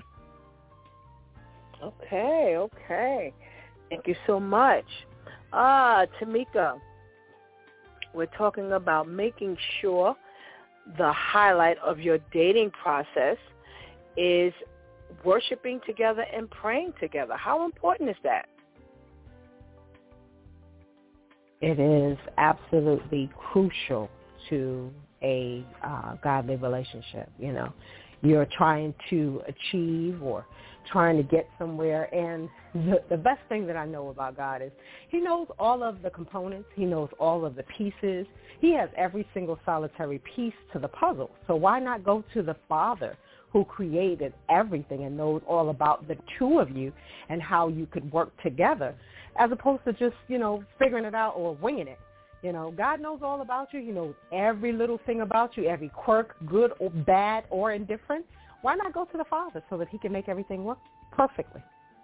Okay, okay. Thank you so much. Ah, Tamika, we're talking about making sure the highlight of your dating process is worshiping together and praying together. How important is that? It is absolutely crucial to a uh, godly relationship. You know, you're trying to achieve or trying to get somewhere, and the, the best thing that I know about God is he knows all of the components. He knows all of the pieces. He has every single solitary piece to the puzzle. So why not go to the Father who created everything and knows all about the two of you and how you could work together, as opposed to just, you know, figuring it out or winging it. You know, God knows all about you. He knows every little thing about you, every quirk, good or bad or indifferent. Why not go to the Father so that he can make everything work perfectly?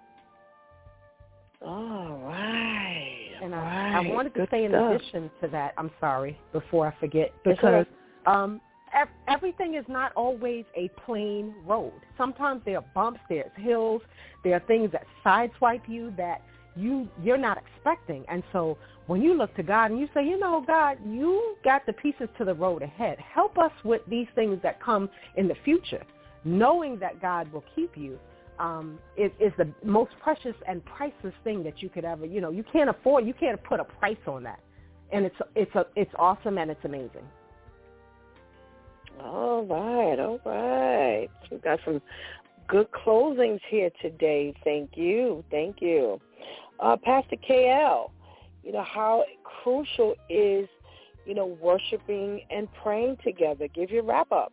All right. And I, right. I wanted to Good say in stuff. addition to that, I'm sorry, before I forget, because um, ev- everything is not always a plain road. Sometimes there are bumps, there's hills, there are things that sideswipe you that you, you're not expecting. And so when you look to God and you say, you know, God, you got the pieces to the road ahead. Help us with these things that come in the future. Knowing that God will keep you um, is, is the most precious and priceless thing that you could ever, you know, you can't afford, you can't put a price on that. And it's, it's, a, it's awesome and it's amazing. All right, all right. We've got some good closings here today. Thank you, thank you. Uh, Pastor K L, you know, how crucial is, you know, worshiping and praying together? Give your wrap-up.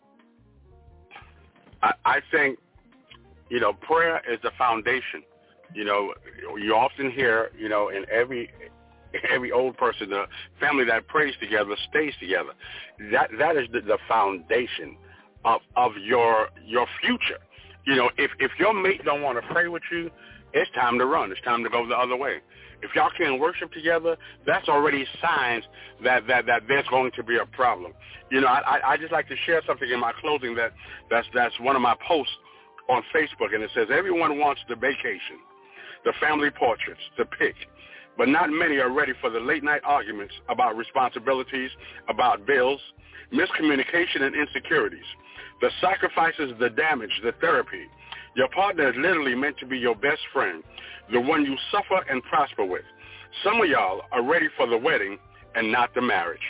I, I think, you know, prayer is the foundation. You know, you often hear, you know, in every every old person, the family that prays together stays together. That that is the, the foundation of of your your future. You know, if if your mate don't want to pray with you, it's time to run. It's time to go the other way. If y'all can't worship together, that's already signs that, that, that there's going to be a problem. You know, I, I just like to share something in my closing that that's that's one of my posts on Facebook, and it says, everyone wants the vacation, the family portraits, the pic, but not many are ready for the late-night arguments about responsibilities, about bills, miscommunication, and insecurities, the sacrifices, the damage, the therapy. Your partner is literally meant to be your best friend, the one you suffer and prosper with. Some of y'all are ready for the wedding and not the marriage.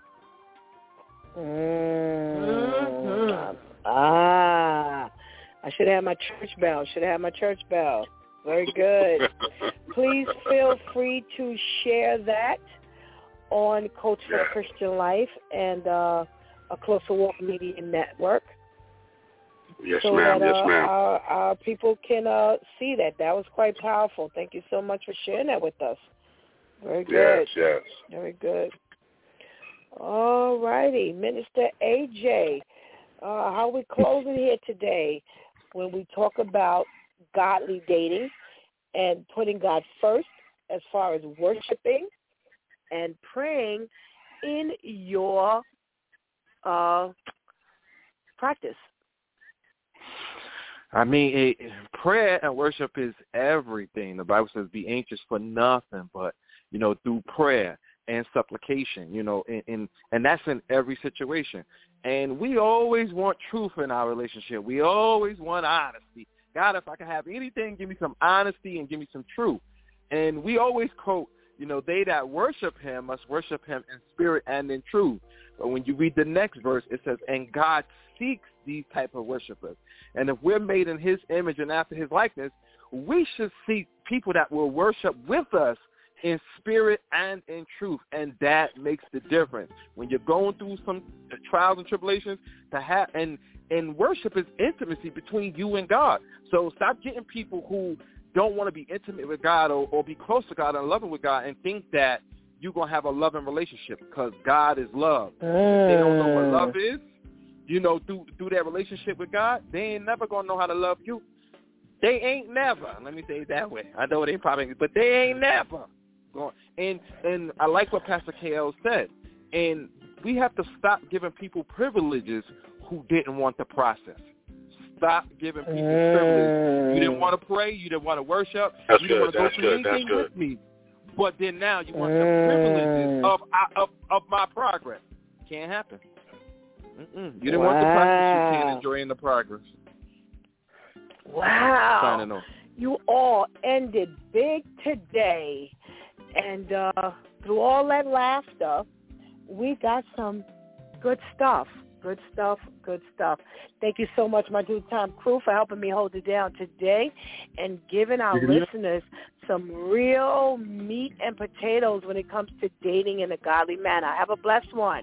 Mm-hmm. Ah, I should have my church bell. Should have my church bell. Very good. Please feel free to share that on Coach for yeah. Christian Life and uh, a Closer Walk Media Network. Yes, so ma'am. that, uh, yes, ma'am. Our, our people can uh, see that. That was quite powerful. Thank you so much for sharing that with us. Very good. Yes, yes. Very good. All righty. Minister A J, uh, how are we closing here today when we talk about godly dating and putting God first as far as worshiping and praying in your uh, practice? I mean, it, prayer and worship is everything. The Bible says, be anxious for nothing, but, you know, through prayer and supplication, you know, and, and, and that's in every situation. And we always want truth in our relationship. We always want honesty. God, if I can have anything, give me some honesty and give me some truth. And we always quote, you know, they that worship him must worship him in spirit and in truth. But when you read the next verse, it says, and God seeks these type of worshipers. And if we're made in his image and after his likeness, we should seek people that will worship with us in spirit and in truth. And that makes the difference. When you're going through some trials and tribulations, to have and, and worship is intimacy between you and God. So stop getting people who don't want to be intimate with God or, or be close to God and loving with God and think that you're going to have a loving relationship because God is love. Mm. If they don't know what love is, you know, through through their relationship with God, they ain't never going to know how to love you. They ain't never. Let me say it that way. I know they probably, but they ain't never going. And, and I like what Pastor K L said. And we have to stop giving people privileges who didn't want the process. Stop giving people mm. privileges. You didn't want to pray. You didn't want to worship. That's you didn't want to go through anything with me. But then now you want mm. the privileges of, of of my progress. Can't happen. Mm-mm. You didn't wow. want the process. You can't enjoy in the progress. Wow. Signing off. You all ended big today. And uh, through all that laughter, we got some good stuff. Good stuff, good stuff. Thank you so much, my Due Time crew, for helping me hold it down today and giving our listeners some real meat and potatoes when it comes to dating in a godly manner. Have a blessed one.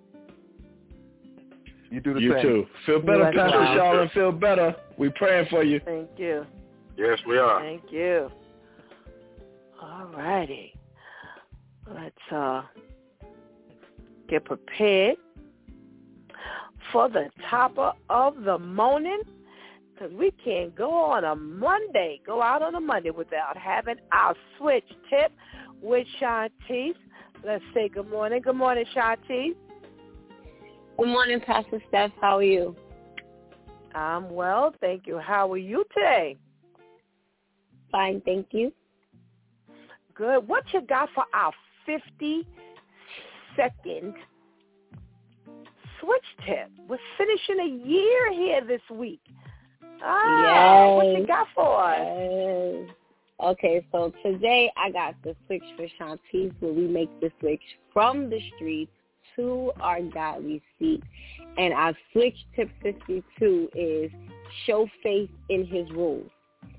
You do the you same. You too. Feel better, Pastor Charlotte. Feel better. We praying for you. Thank you. Yes, we are. Thank you. All righty. Let's uh, get prepared for the topper of the morning, because we can't go on a Monday, go out on a Monday without having our switch tip with Shantice. Let's say good morning. Good morning, Shantice. Good morning, Pastor Steph. How are you? I'm well, thank you. How are you today? Fine, thank you. Good. What you got for our fifty-second switch tip? We're finishing a year here this week. Ah, yes. What you got for us? Yes. Okay, so today I got the switch for Shantice, where we make the switch from the streets fifty-two are godly seek. And our switch tip fifty-two is show faith in his rules.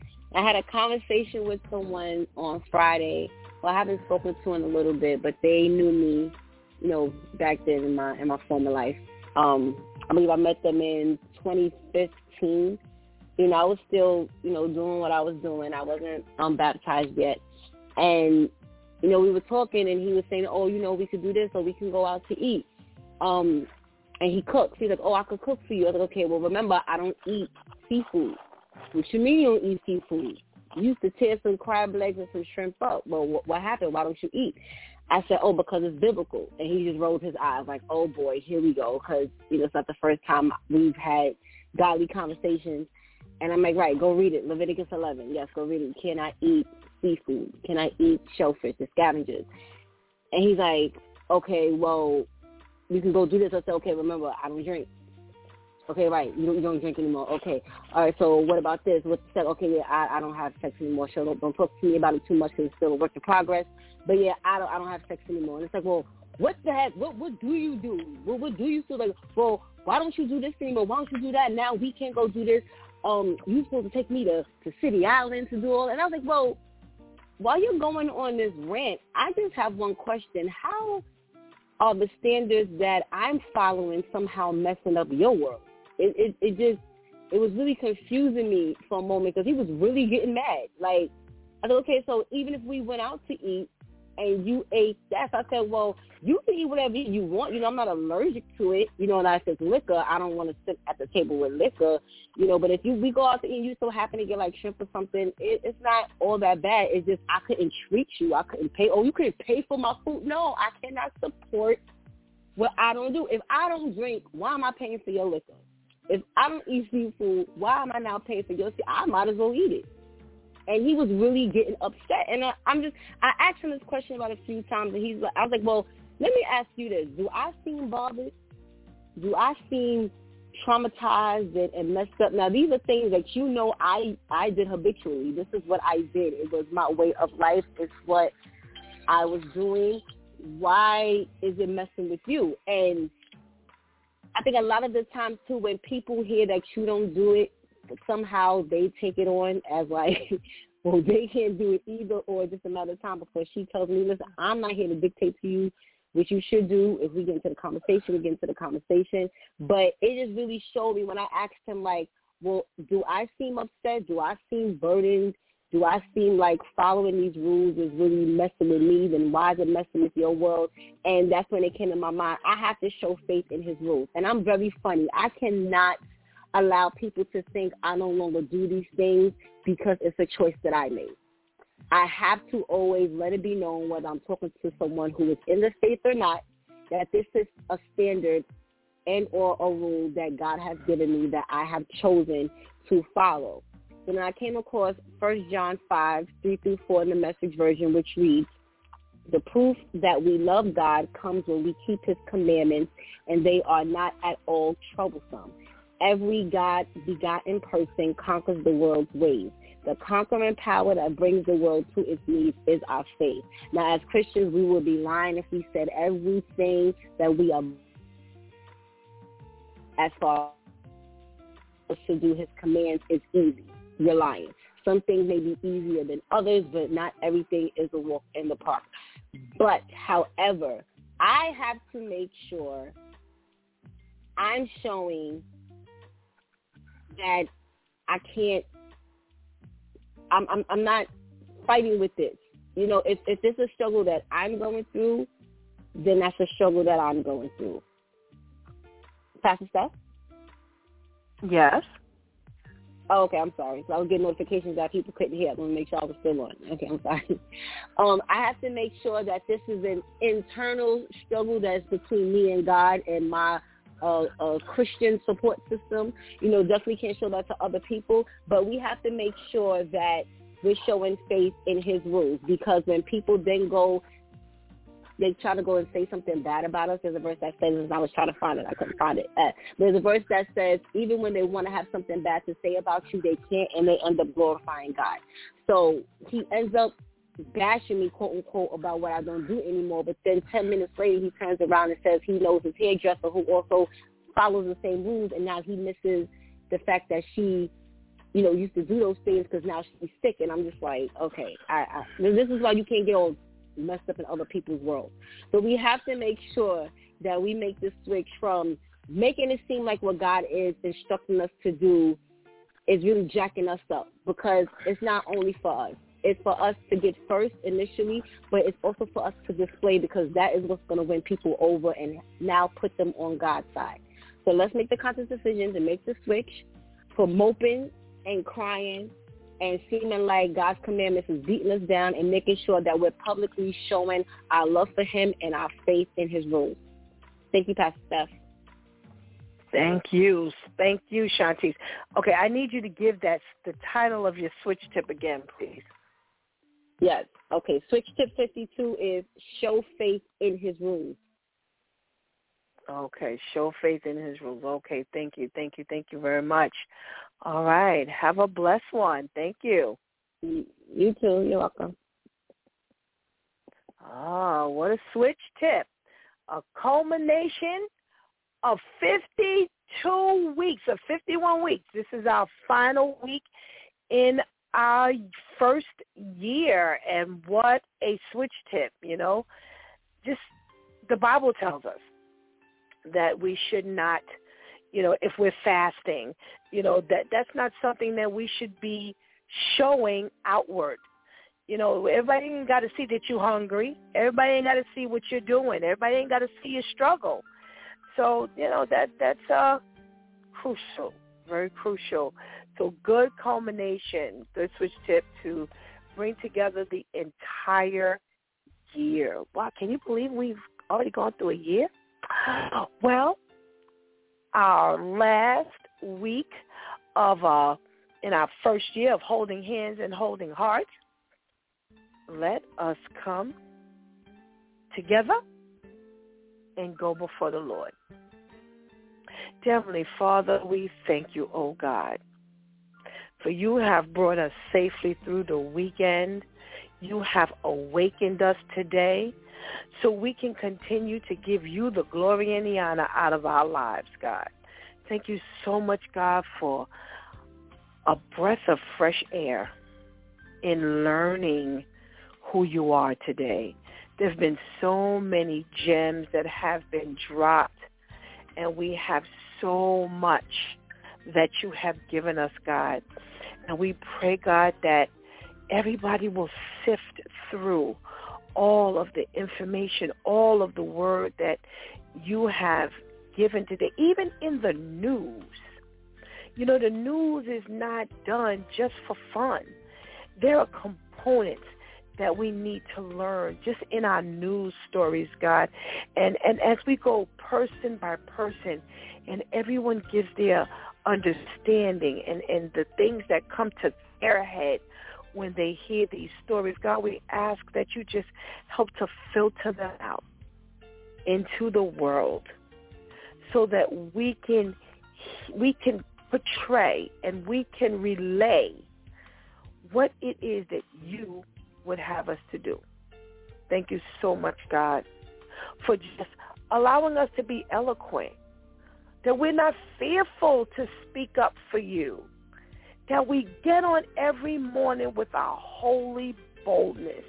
I had a conversation with someone on Friday. Well, I haven't spoken to in a little bit, but they knew me, you know, back then in my in my former life. Um, I believe I met them in twenty fifteen. You know, I was still, you know, doing what I was doing. I wasn't um, baptized yet. And, you know, we were talking, and he was saying, oh, you know, we could do this, or we can go out to eat. Um, and he cooks. He's like, oh, I could cook for you. I was like, okay, well, remember, I don't eat seafood. What you mean you don't eat seafood? You used to tear some crab legs and some shrimp up. Well, what, what happened? Why don't you eat? I said, oh, because it's biblical. And he just rolled his eyes like, oh, boy, here we go, because, you know, it's not the first time we've had godly conversations. And I'm like, right, go read it. Leviticus eleven. Yes, go read it. Can I eat seafood? Can I eat shellfish, the scavengers? And he's like, okay, well, you can go do this. I said, okay, remember, I don't drink. Okay, right, you don't, you don't drink anymore. Okay, all right, so what about this? What's the sex? Okay, yeah, I, I don't have sex anymore. So don't, don't talk to me about it too much because it's still a work in progress. But, yeah, I don't I don't have sex anymore. And it's like, well, what the heck? What what do you do? What, what do you feel like? Well, why don't you do this anymore? Why don't you do that? Now we can't go do this. Um, you supposed to take me to, to City Island to do all. And I was like, well, while you're going on this rant, I just have one question. How are the standards that I'm following somehow messing up your world? It, it, it just, it was really confusing me for a moment because he was really getting mad. Like, I said, okay, so even if we went out to eat and you ate that, so I said, well, you can eat whatever you want. You know, I'm not allergic to it. You know, and I said liquor, I don't want to sit at the table with liquor. You know, but if you we go out to eat and you so happen to get like shrimp or something, it, it's not all that bad. It's just I couldn't treat you. I couldn't pay. Oh, you couldn't pay for my food? No, I cannot support what I don't do. If I don't drink, why am I paying for your liquor? If I don't eat seafood, why am I now paying for your seafood? I might as well eat it. And he was really getting upset. And I, I'm just, I asked him this question about a few times, and he's like, I was like, well, let me ask you this. Do I seem bothered? Do I seem traumatized and, and messed up? Now, these are things that you know I, I did habitually. This is what I did. It was my way of life. It's what I was doing. Why is it messing with you? And I think a lot of the times, too, when people hear that you don't do it, somehow they take it on as like, well, they can't do it either, or just another time before she tells me, listen, I'm not here to dictate to you what you should do. If we get into the conversation, we get into the conversation. But it just really showed me when I asked him, like, well, do I seem upset? Do I seem burdened? Do I seem like following these rules is really messing with me? Then why is it messing with your world? And that's when it came to my mind. I have to show faith in his rules. And I'm very funny. I cannot allow people to think I no longer do these things because it's a choice that I made. I have to always let it be known, whether I'm talking to someone who is in the faith or not, that this is a standard and or a rule that God has given me that I have chosen to follow. So then I came across First John five, three through four in the Message version, which reads, the proof that we love God comes when we keep his commandments, and they are not at all troublesome. Every God-begotten person conquers the world's ways. The conquering power that brings the world to its knees is our faith. Now, as Christians, we would be lying if we said everything that we are as far as to do his commands is easy. You're lying. Some things may be easier than others, but not everything is a walk in the park. But, however, I have to make sure I'm showing that I can't, I'm, I'm I'm not fighting with this. You know, if, if this is a struggle that I'm going through, then that's a struggle that I'm going through. Pastor Steph? Yes. Oh, okay, I'm sorry. So I was getting notifications that people couldn't hear. I want to make sure I was still on. Okay, I'm sorry. Um, I have to make sure that this is an internal struggle that's between me and God and my uh, uh, Christian support system. You know, definitely can't show that to other people, but we have to make sure that we're showing faith in his rules, because when people then go, they try to go and say something bad about us. There's a verse that says, and I was trying to find it, I couldn't find it. Uh, there's a verse that says, even when they want to have something bad to say about you, they can't, and they end up glorifying God. So he ends up bashing me, quote unquote, about what I don't do anymore. But then ten minutes later, he turns around and says he knows his hairdresser who also follows the same rules, and now he misses the fact that she, you know, used to do those things because now she's sick. And I'm just like, okay, I, I, this is why you can't get all messed up in other people's world. So we have to make sure that we make this switch from making it seem like what God is instructing us to do is really jacking us up, because it's not only for us. It's for us to get first initially, but it's also for us to display, because that is what's going to win people over and now put them on God's side. So let's make the conscious decision to make the switch from moping and crying and seeming like God's commandments is beating us down, and making sure that we're publicly showing our love for him and our faith in his rules. Thank you, Pastor Steph. Thank you. Thank you, Shantice. Okay, I need you to give that the title of your switch tip again, please. Yes. Okay, switch tip fifty-two is show faith in his rules. Okay, show faith in his rules. Okay, thank you, thank you, thank you very much. All right, have a blessed one. Thank you. You too. You're welcome. Oh, what a switch tip. A culmination of fifty-two weeks, of fifty-one weeks. This is our final week in our first year, and what a switch tip, you know. Just the Bible tells us that we should not, you know, if we're fasting, you know, that that's not something that we should be showing outward. You know, everybody ain't got to see that you're hungry. Everybody ain't got to see what you're doing. Everybody ain't got to see your struggle. So, you know, that that's uh, crucial, very crucial. So good culmination, good switch tip to bring together the entire year. Wow, can you believe we've already gone through a year? Well, our last week of uh, in our first year of holding hands and holding hearts, let us come together and go before the Lord. Dear Heavenly Father, we thank you, oh God, for you have brought us safely through the weekend. You have awakened us today so we can continue to give you the glory and the honor out of our lives, God. Thank you so much, God, for a breath of fresh air in learning who you are today. There's been so many gems that have been dropped, and we have so much that you have given us, God. And we pray, God, that everybody will sift through all of the information, all of the word that you have given today, even in the news. You know, the news is not done just for fun. There are components that we need to learn just in our news stories, God. And and as we go person by person and everyone gives their understanding and, and the things that come to their head when they hear these stories, God, we ask that you just help to filter them out into the world so that we can we can portray and we can relay what it is that you would have us to do. Thank you so much, God, for just allowing us to be eloquent, that we're not fearful to speak up for you, that we get on every morning with our holy boldness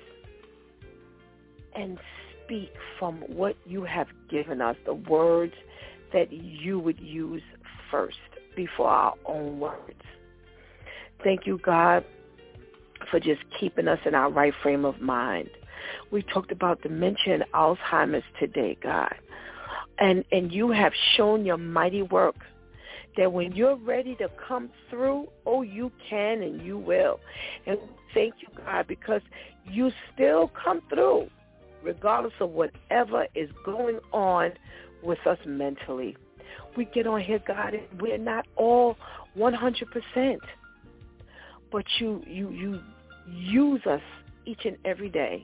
and speak from what you have given us, the words that you would use first before our own words. Thank you, God, for just keeping us in our right frame of mind. We talked about dementia and Alzheimer's today, God. And and you have shown your mighty work that when you're ready to come through, oh, you can and you will. And thank you, God, because you still come through regardless of whatever is going on with us mentally. We get on here, God, and we're not all one hundred percent. But you, you, you use us each and every day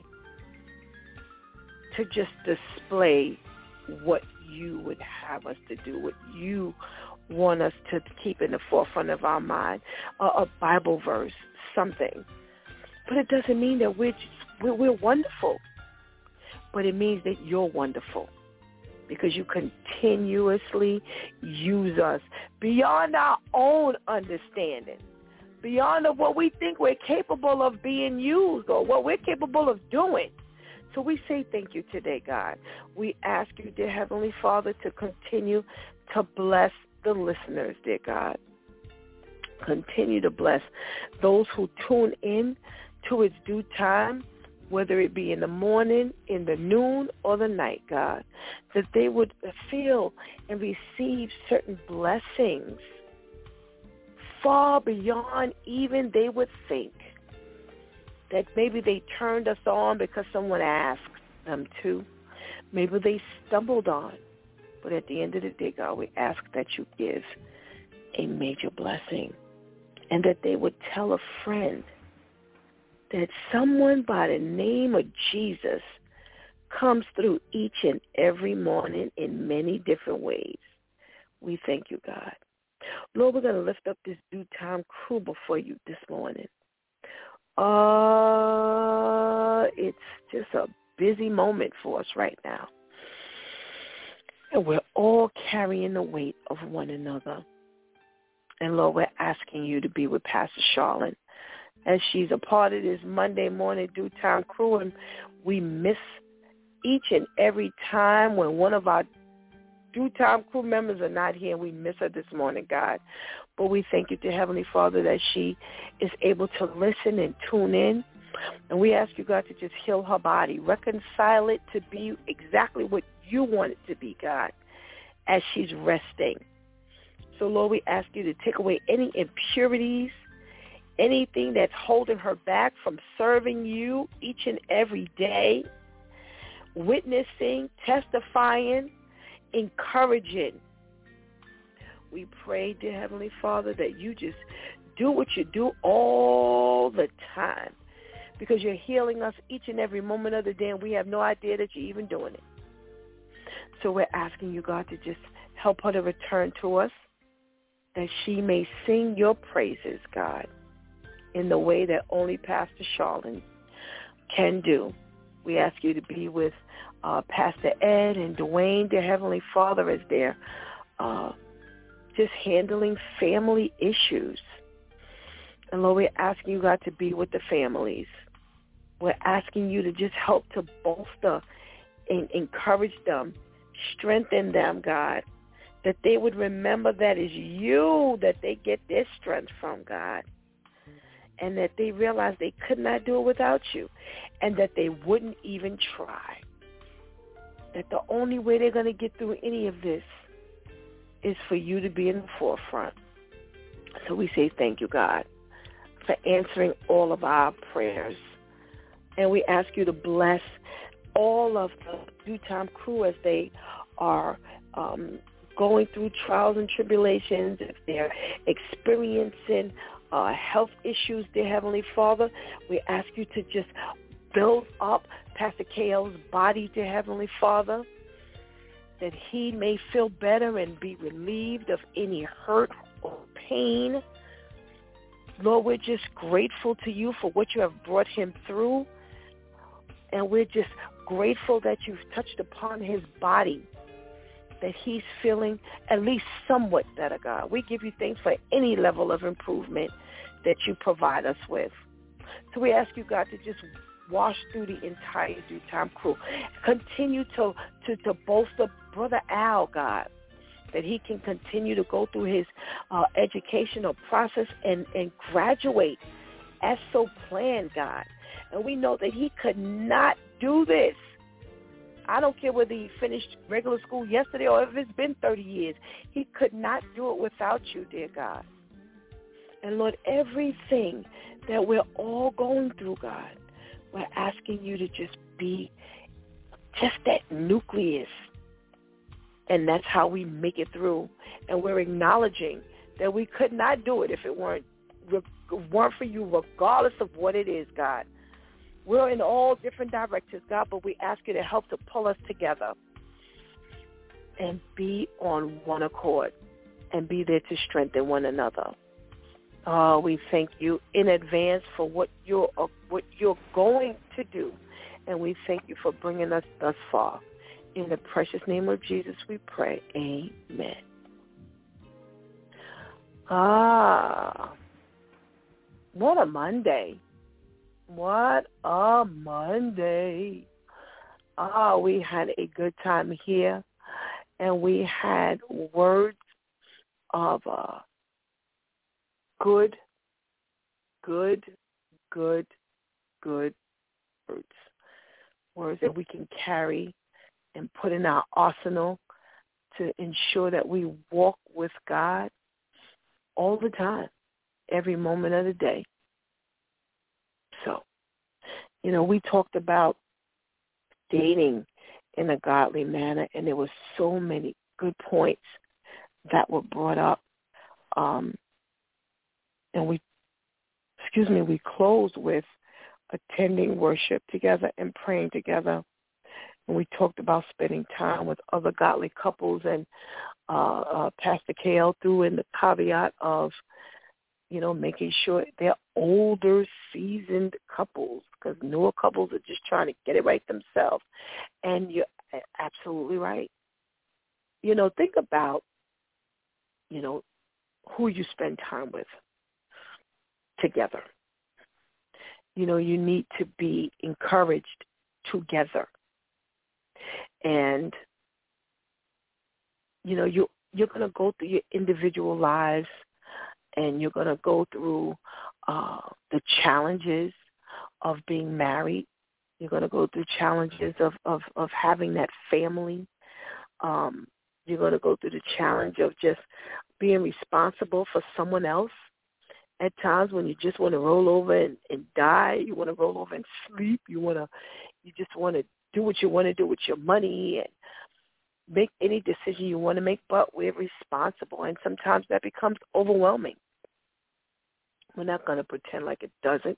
to just display what you would have us to do, what you want us to keep in the forefront of our mind, a, a Bible verse, something. But it doesn't mean that we're just, we're, we're wonderful. But it means that you're wonderful because you continuously use us beyond our own understanding, beyond of what we think we're capable of being used or what we're capable of doing. So we say thank you today, God. We ask you, dear Heavenly Father, to continue to bless the listeners, dear God. Continue to bless those who tune in to its due time, whether it be in the morning, in the noon, or the night, God, that they would feel and receive certain blessings far beyond even they would think. That maybe they turned us on because someone asked them to. Maybe they stumbled on. But at the end of the day, God, we ask that you give a major blessing and that they would tell a friend that someone by the name of Jesus comes through each and every morning in many different ways. We thank you, God. Lord, we're going to lift up this due time crew before you this morning. Uh, it's just a busy moment for us right now. And we're all carrying the weight of one another. And Lord, we're asking you to be with Pastor Charlene as she's a part of this Monday morning due time crew. And we miss each and every time when one of our due time crew members are not here. We miss her this morning, God. But we thank you, dear Heavenly Father, that she is able to listen and tune in. And we ask you, God, to just heal her body, reconcile it to be exactly what you want it to be, God, as she's resting. So, Lord, we ask you to take away any impurities, anything that's holding her back from serving you each and every day, witnessing, testifying, encouraging. We pray, dear Heavenly Father, that you just do what you do all the time because you're healing us each and every moment of the day, and we have no idea that you're even doing it. So we're asking you, God, to just help her to return to us, that she may sing your praises, God, in the way that only Pastor Charlene can do. We ask you to be with uh, Pastor Ed and Dwayne, dear Heavenly Father, as they're uh, just handling family issues. And Lord, we're asking you, God, to be with the families. We're asking you to just help to bolster and encourage them, strengthen them, God, that they would remember that it's you that they get their strength from, God, and that they realize they could not do it without you, and that they wouldn't even try, that the only way they're going to get through any of this is for you to be in the forefront. So we say thank you, God, for answering all of our prayers. And we ask you to bless all of the due time crew as they are um, going through trials and tribulations, if they're experiencing uh, health issues, dear Heavenly Father. We ask you to just build up Pastor K L's body, dear Heavenly Father, that he may feel better and be relieved of any hurt or pain. Lord, we're just grateful to you for what you have brought him through, and we're just grateful that you've touched upon his body, that he's feeling at least somewhat better, God. We give you thanks for any level of improvement that you provide us with. So we ask you, God, to just wash through the entire due time crew. Continue to, to, to bolster Brother Al, God, that he can continue to go through his uh, educational process and, and graduate as so planned, God. And we know that he could not do this. I don't care whether he finished regular school yesterday or if it's been thirty years. He could not do it without you, dear God. And Lord, everything that we're all going through, God, we're asking you to just be just that nucleus. And that's how we make it through. And we're acknowledging that we could not do it if it weren't, weren't for you, regardless of what it is, God. We're in all different directions, God, but we ask you to help to pull us together and be on one accord and be there to strengthen one another. Oh, we thank you in advance for what you're uh, what you're going to do, and we thank you for bringing us thus far. In the precious name of Jesus, we pray. Amen. Ah, what a Monday! What a Monday! Ah, we had a good time here, and we had words of uh, good, good, good, good words. Words that we can carry and put in our arsenal to ensure that we walk with God all the time, every moment of the day. So, you know, we talked about dating in a godly manner, and there were so many good points that were brought up. Um, and we, excuse me, we closed with attending worship together and praying together. And we talked about spending time with other godly couples, and uh, uh, Pastor K L threw in the caveat of, you know, making sure they're older, seasoned couples, because newer couples are just trying to get it right themselves. And you're absolutely right. You know, think about, you know, who you spend time with together. You know, you need to be encouraged together. And, you know, you, you're going to go through your individual lives, and you're going to go through uh, the challenges of being married. You're going to go through challenges of, of, of having that family. Um, you're going to go through the challenge of just being responsible for someone else. At times when you just want to roll over and, and die, you want to roll over and sleep. You want to, you just want to do what you want to do with your money and make any decision you want to make, but we're responsible. And sometimes that becomes overwhelming. We're not going to pretend like it doesn't.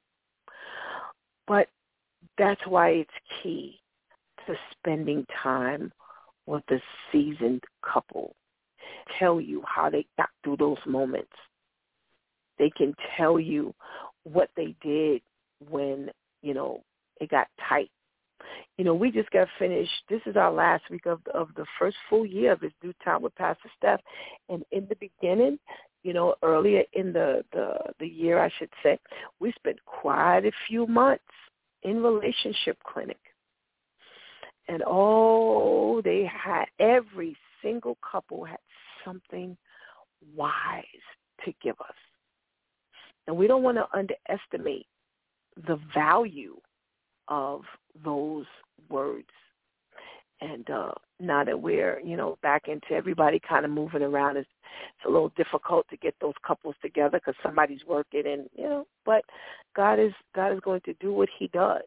But that's why it's key to spending time with a seasoned couple. Tell you how they got through those moments. They can tell you what they did when, you know, it got tight. You know, we just got finished. This is our last week of the, of the first full year of this Due Time with Pastor Steph. And in the beginning, you know, earlier in the, the, the year, I should say, we spent quite a few months in relationship clinic. And, oh, they had, every single couple had something wise to give us. And we don't want to underestimate the value of those words. And uh, now that we're, you know, back into everybody kind of moving around, it's, it's a little difficult to get those couples together because somebody's working, and, you know, but God is God is going to do what he does.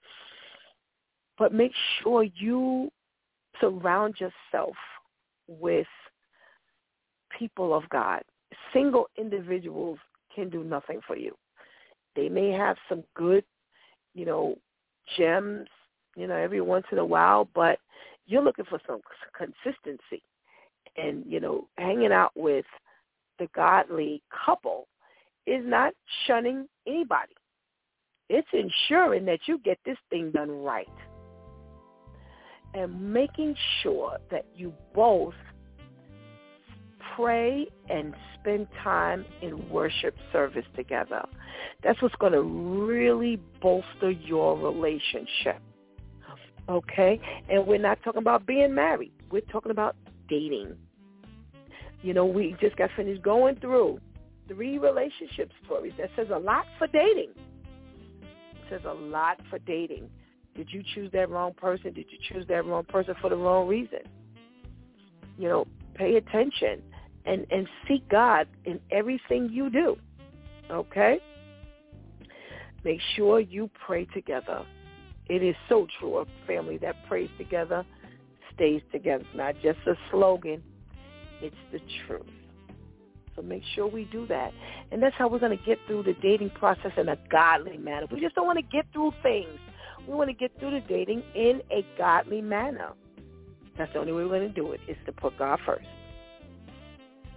But make sure you surround yourself with people of God. Single individuals can do nothing for you. They may have some good, you know, gems, you know, every once in a while, but you're looking for some consistency. And, you know, hanging out with the godly couple is not shunning anybody. It's ensuring that you get this thing done right. And making sure that you both pray and spend time in worship service together. That's what's going to really bolster your relationship. Okay? And we're not talking about being married. We're talking about dating. You know, we just got finished going through three relationship stories. That says a lot for dating. It says a lot for dating. Did you choose that wrong person? Did you choose that wrong person for the wrong reason? You know, pay attention and, and seek God in everything you do, okay? Make sure you pray together. It is so true. A family that prays together stays together. It's not just a slogan. It's the truth. So make sure we do that. And that's how we're going to get through the dating process in a godly manner. We just don't want to get through things. We want to get through the dating in a godly manner. That's the only way we're going to do it, is to put God first.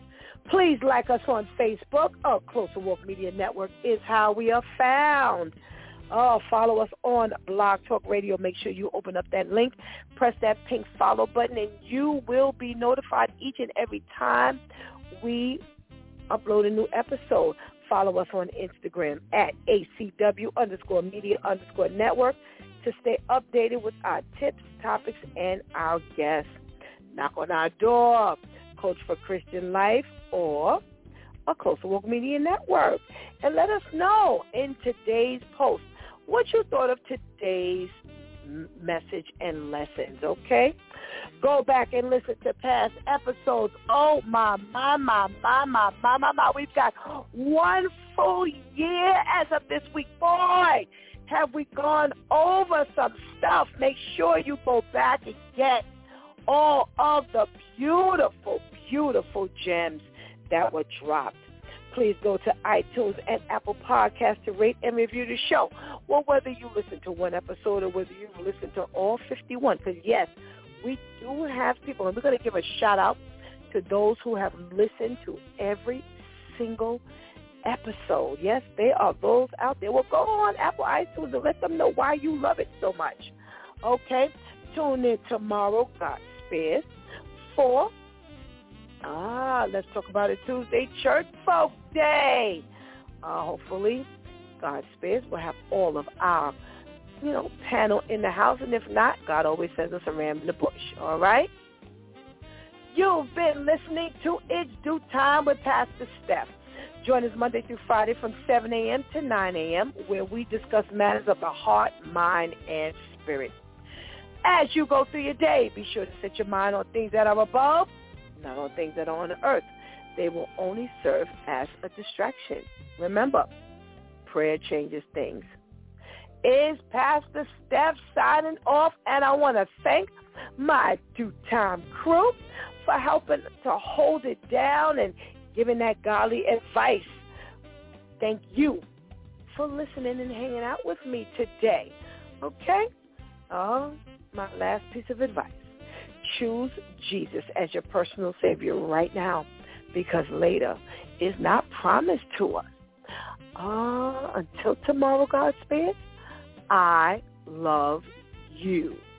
Please like us on Facebook. Oh, Closer Walk Media Network is how we are found. Oh, follow us on Blog Talk Radio. Make sure you open up that link, press that pink follow button, and you will be notified each and every time we upload a new episode. Follow us on Instagram at A C W underscore media underscore network to stay updated with our tips, topics, and our guests. Knock on our door, Coach for Christian Life or a Closer Walk Media Network. And let us know in today's post what you thought of today's message and lessons, okay? Go back and listen to past episodes. Oh, my, my, my, my, my, my, my, my. We've got one full year as of this week. Boy, have we gone over some stuff. Make sure you go back and get all of the beautiful, beautiful gems that were dropped. Please go to iTunes and Apple Podcasts to rate and review the show. Well, whether you listen to one episode or whether you listen to all fifty-one, because, yes, we do have people, and we're going to give a shout-out to those who have listened to every single episode. Yes, there are those out there. Well, go on Apple iTunes and let them know why you love it so much. Okay? Tune in tomorrow, God spares, for Ah, let's talk about it Tuesday, Church Folk Day. Uh, hopefully, God spares, we'll have all of our, you know, panel in the house. And if not, God always sends us a ram in the bush, all right? You've been listening to It's Due Time with Pastor Steph. Join us Monday through Friday from seven a.m. to nine a.m. where we discuss matters of the heart, mind, and spirit. As you go through your day, be sure to set your mind on things that are above, not on things that are on the earth. They will only serve as a distraction. Remember, prayer changes things. Is Pastor Steph signing off, and I want to thank my two-time crew for helping to hold it down and giving that godly advice. Thank you for listening and hanging out with me today. Okay? Oh, my last piece of advice. Choose Jesus as your personal Savior right now, because later is not promised to us. Uh, until tomorrow, God spares, I love you.